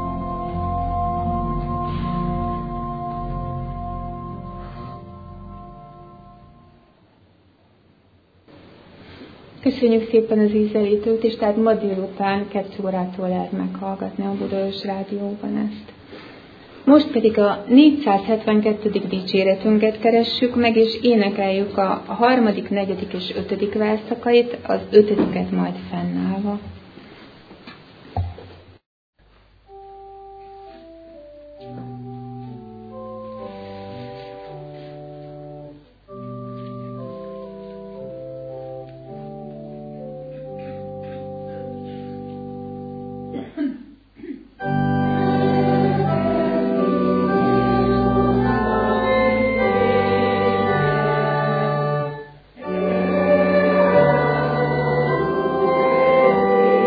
Köszönjük szépen az ízelítőt, és tehát ma délután kettő órától lehet meghallgatni a Budaörs Rádióban ezt. Most pedig a négyszázhetvenkettő dicséretünket keressük meg, és énekeljük a harmadik, negyedik és ötödik verszakait, az ötödiket majd fennállva. Thank you.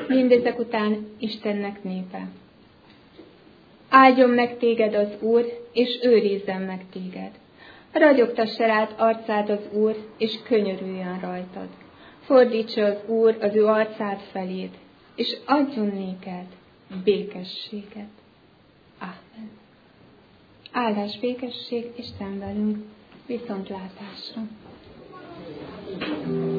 mindezek után Istennek népe. Áldjon meg téged az Úr, és őrizzen meg téged. Ragyogtassa rád arcát az Úr, és könyörüljön rajtad. Fordítsa az Úr az ő arcát feléd, és adjon néked békességet. Ámen. Áldás, békesség, Isten velünk, viszontlátásra.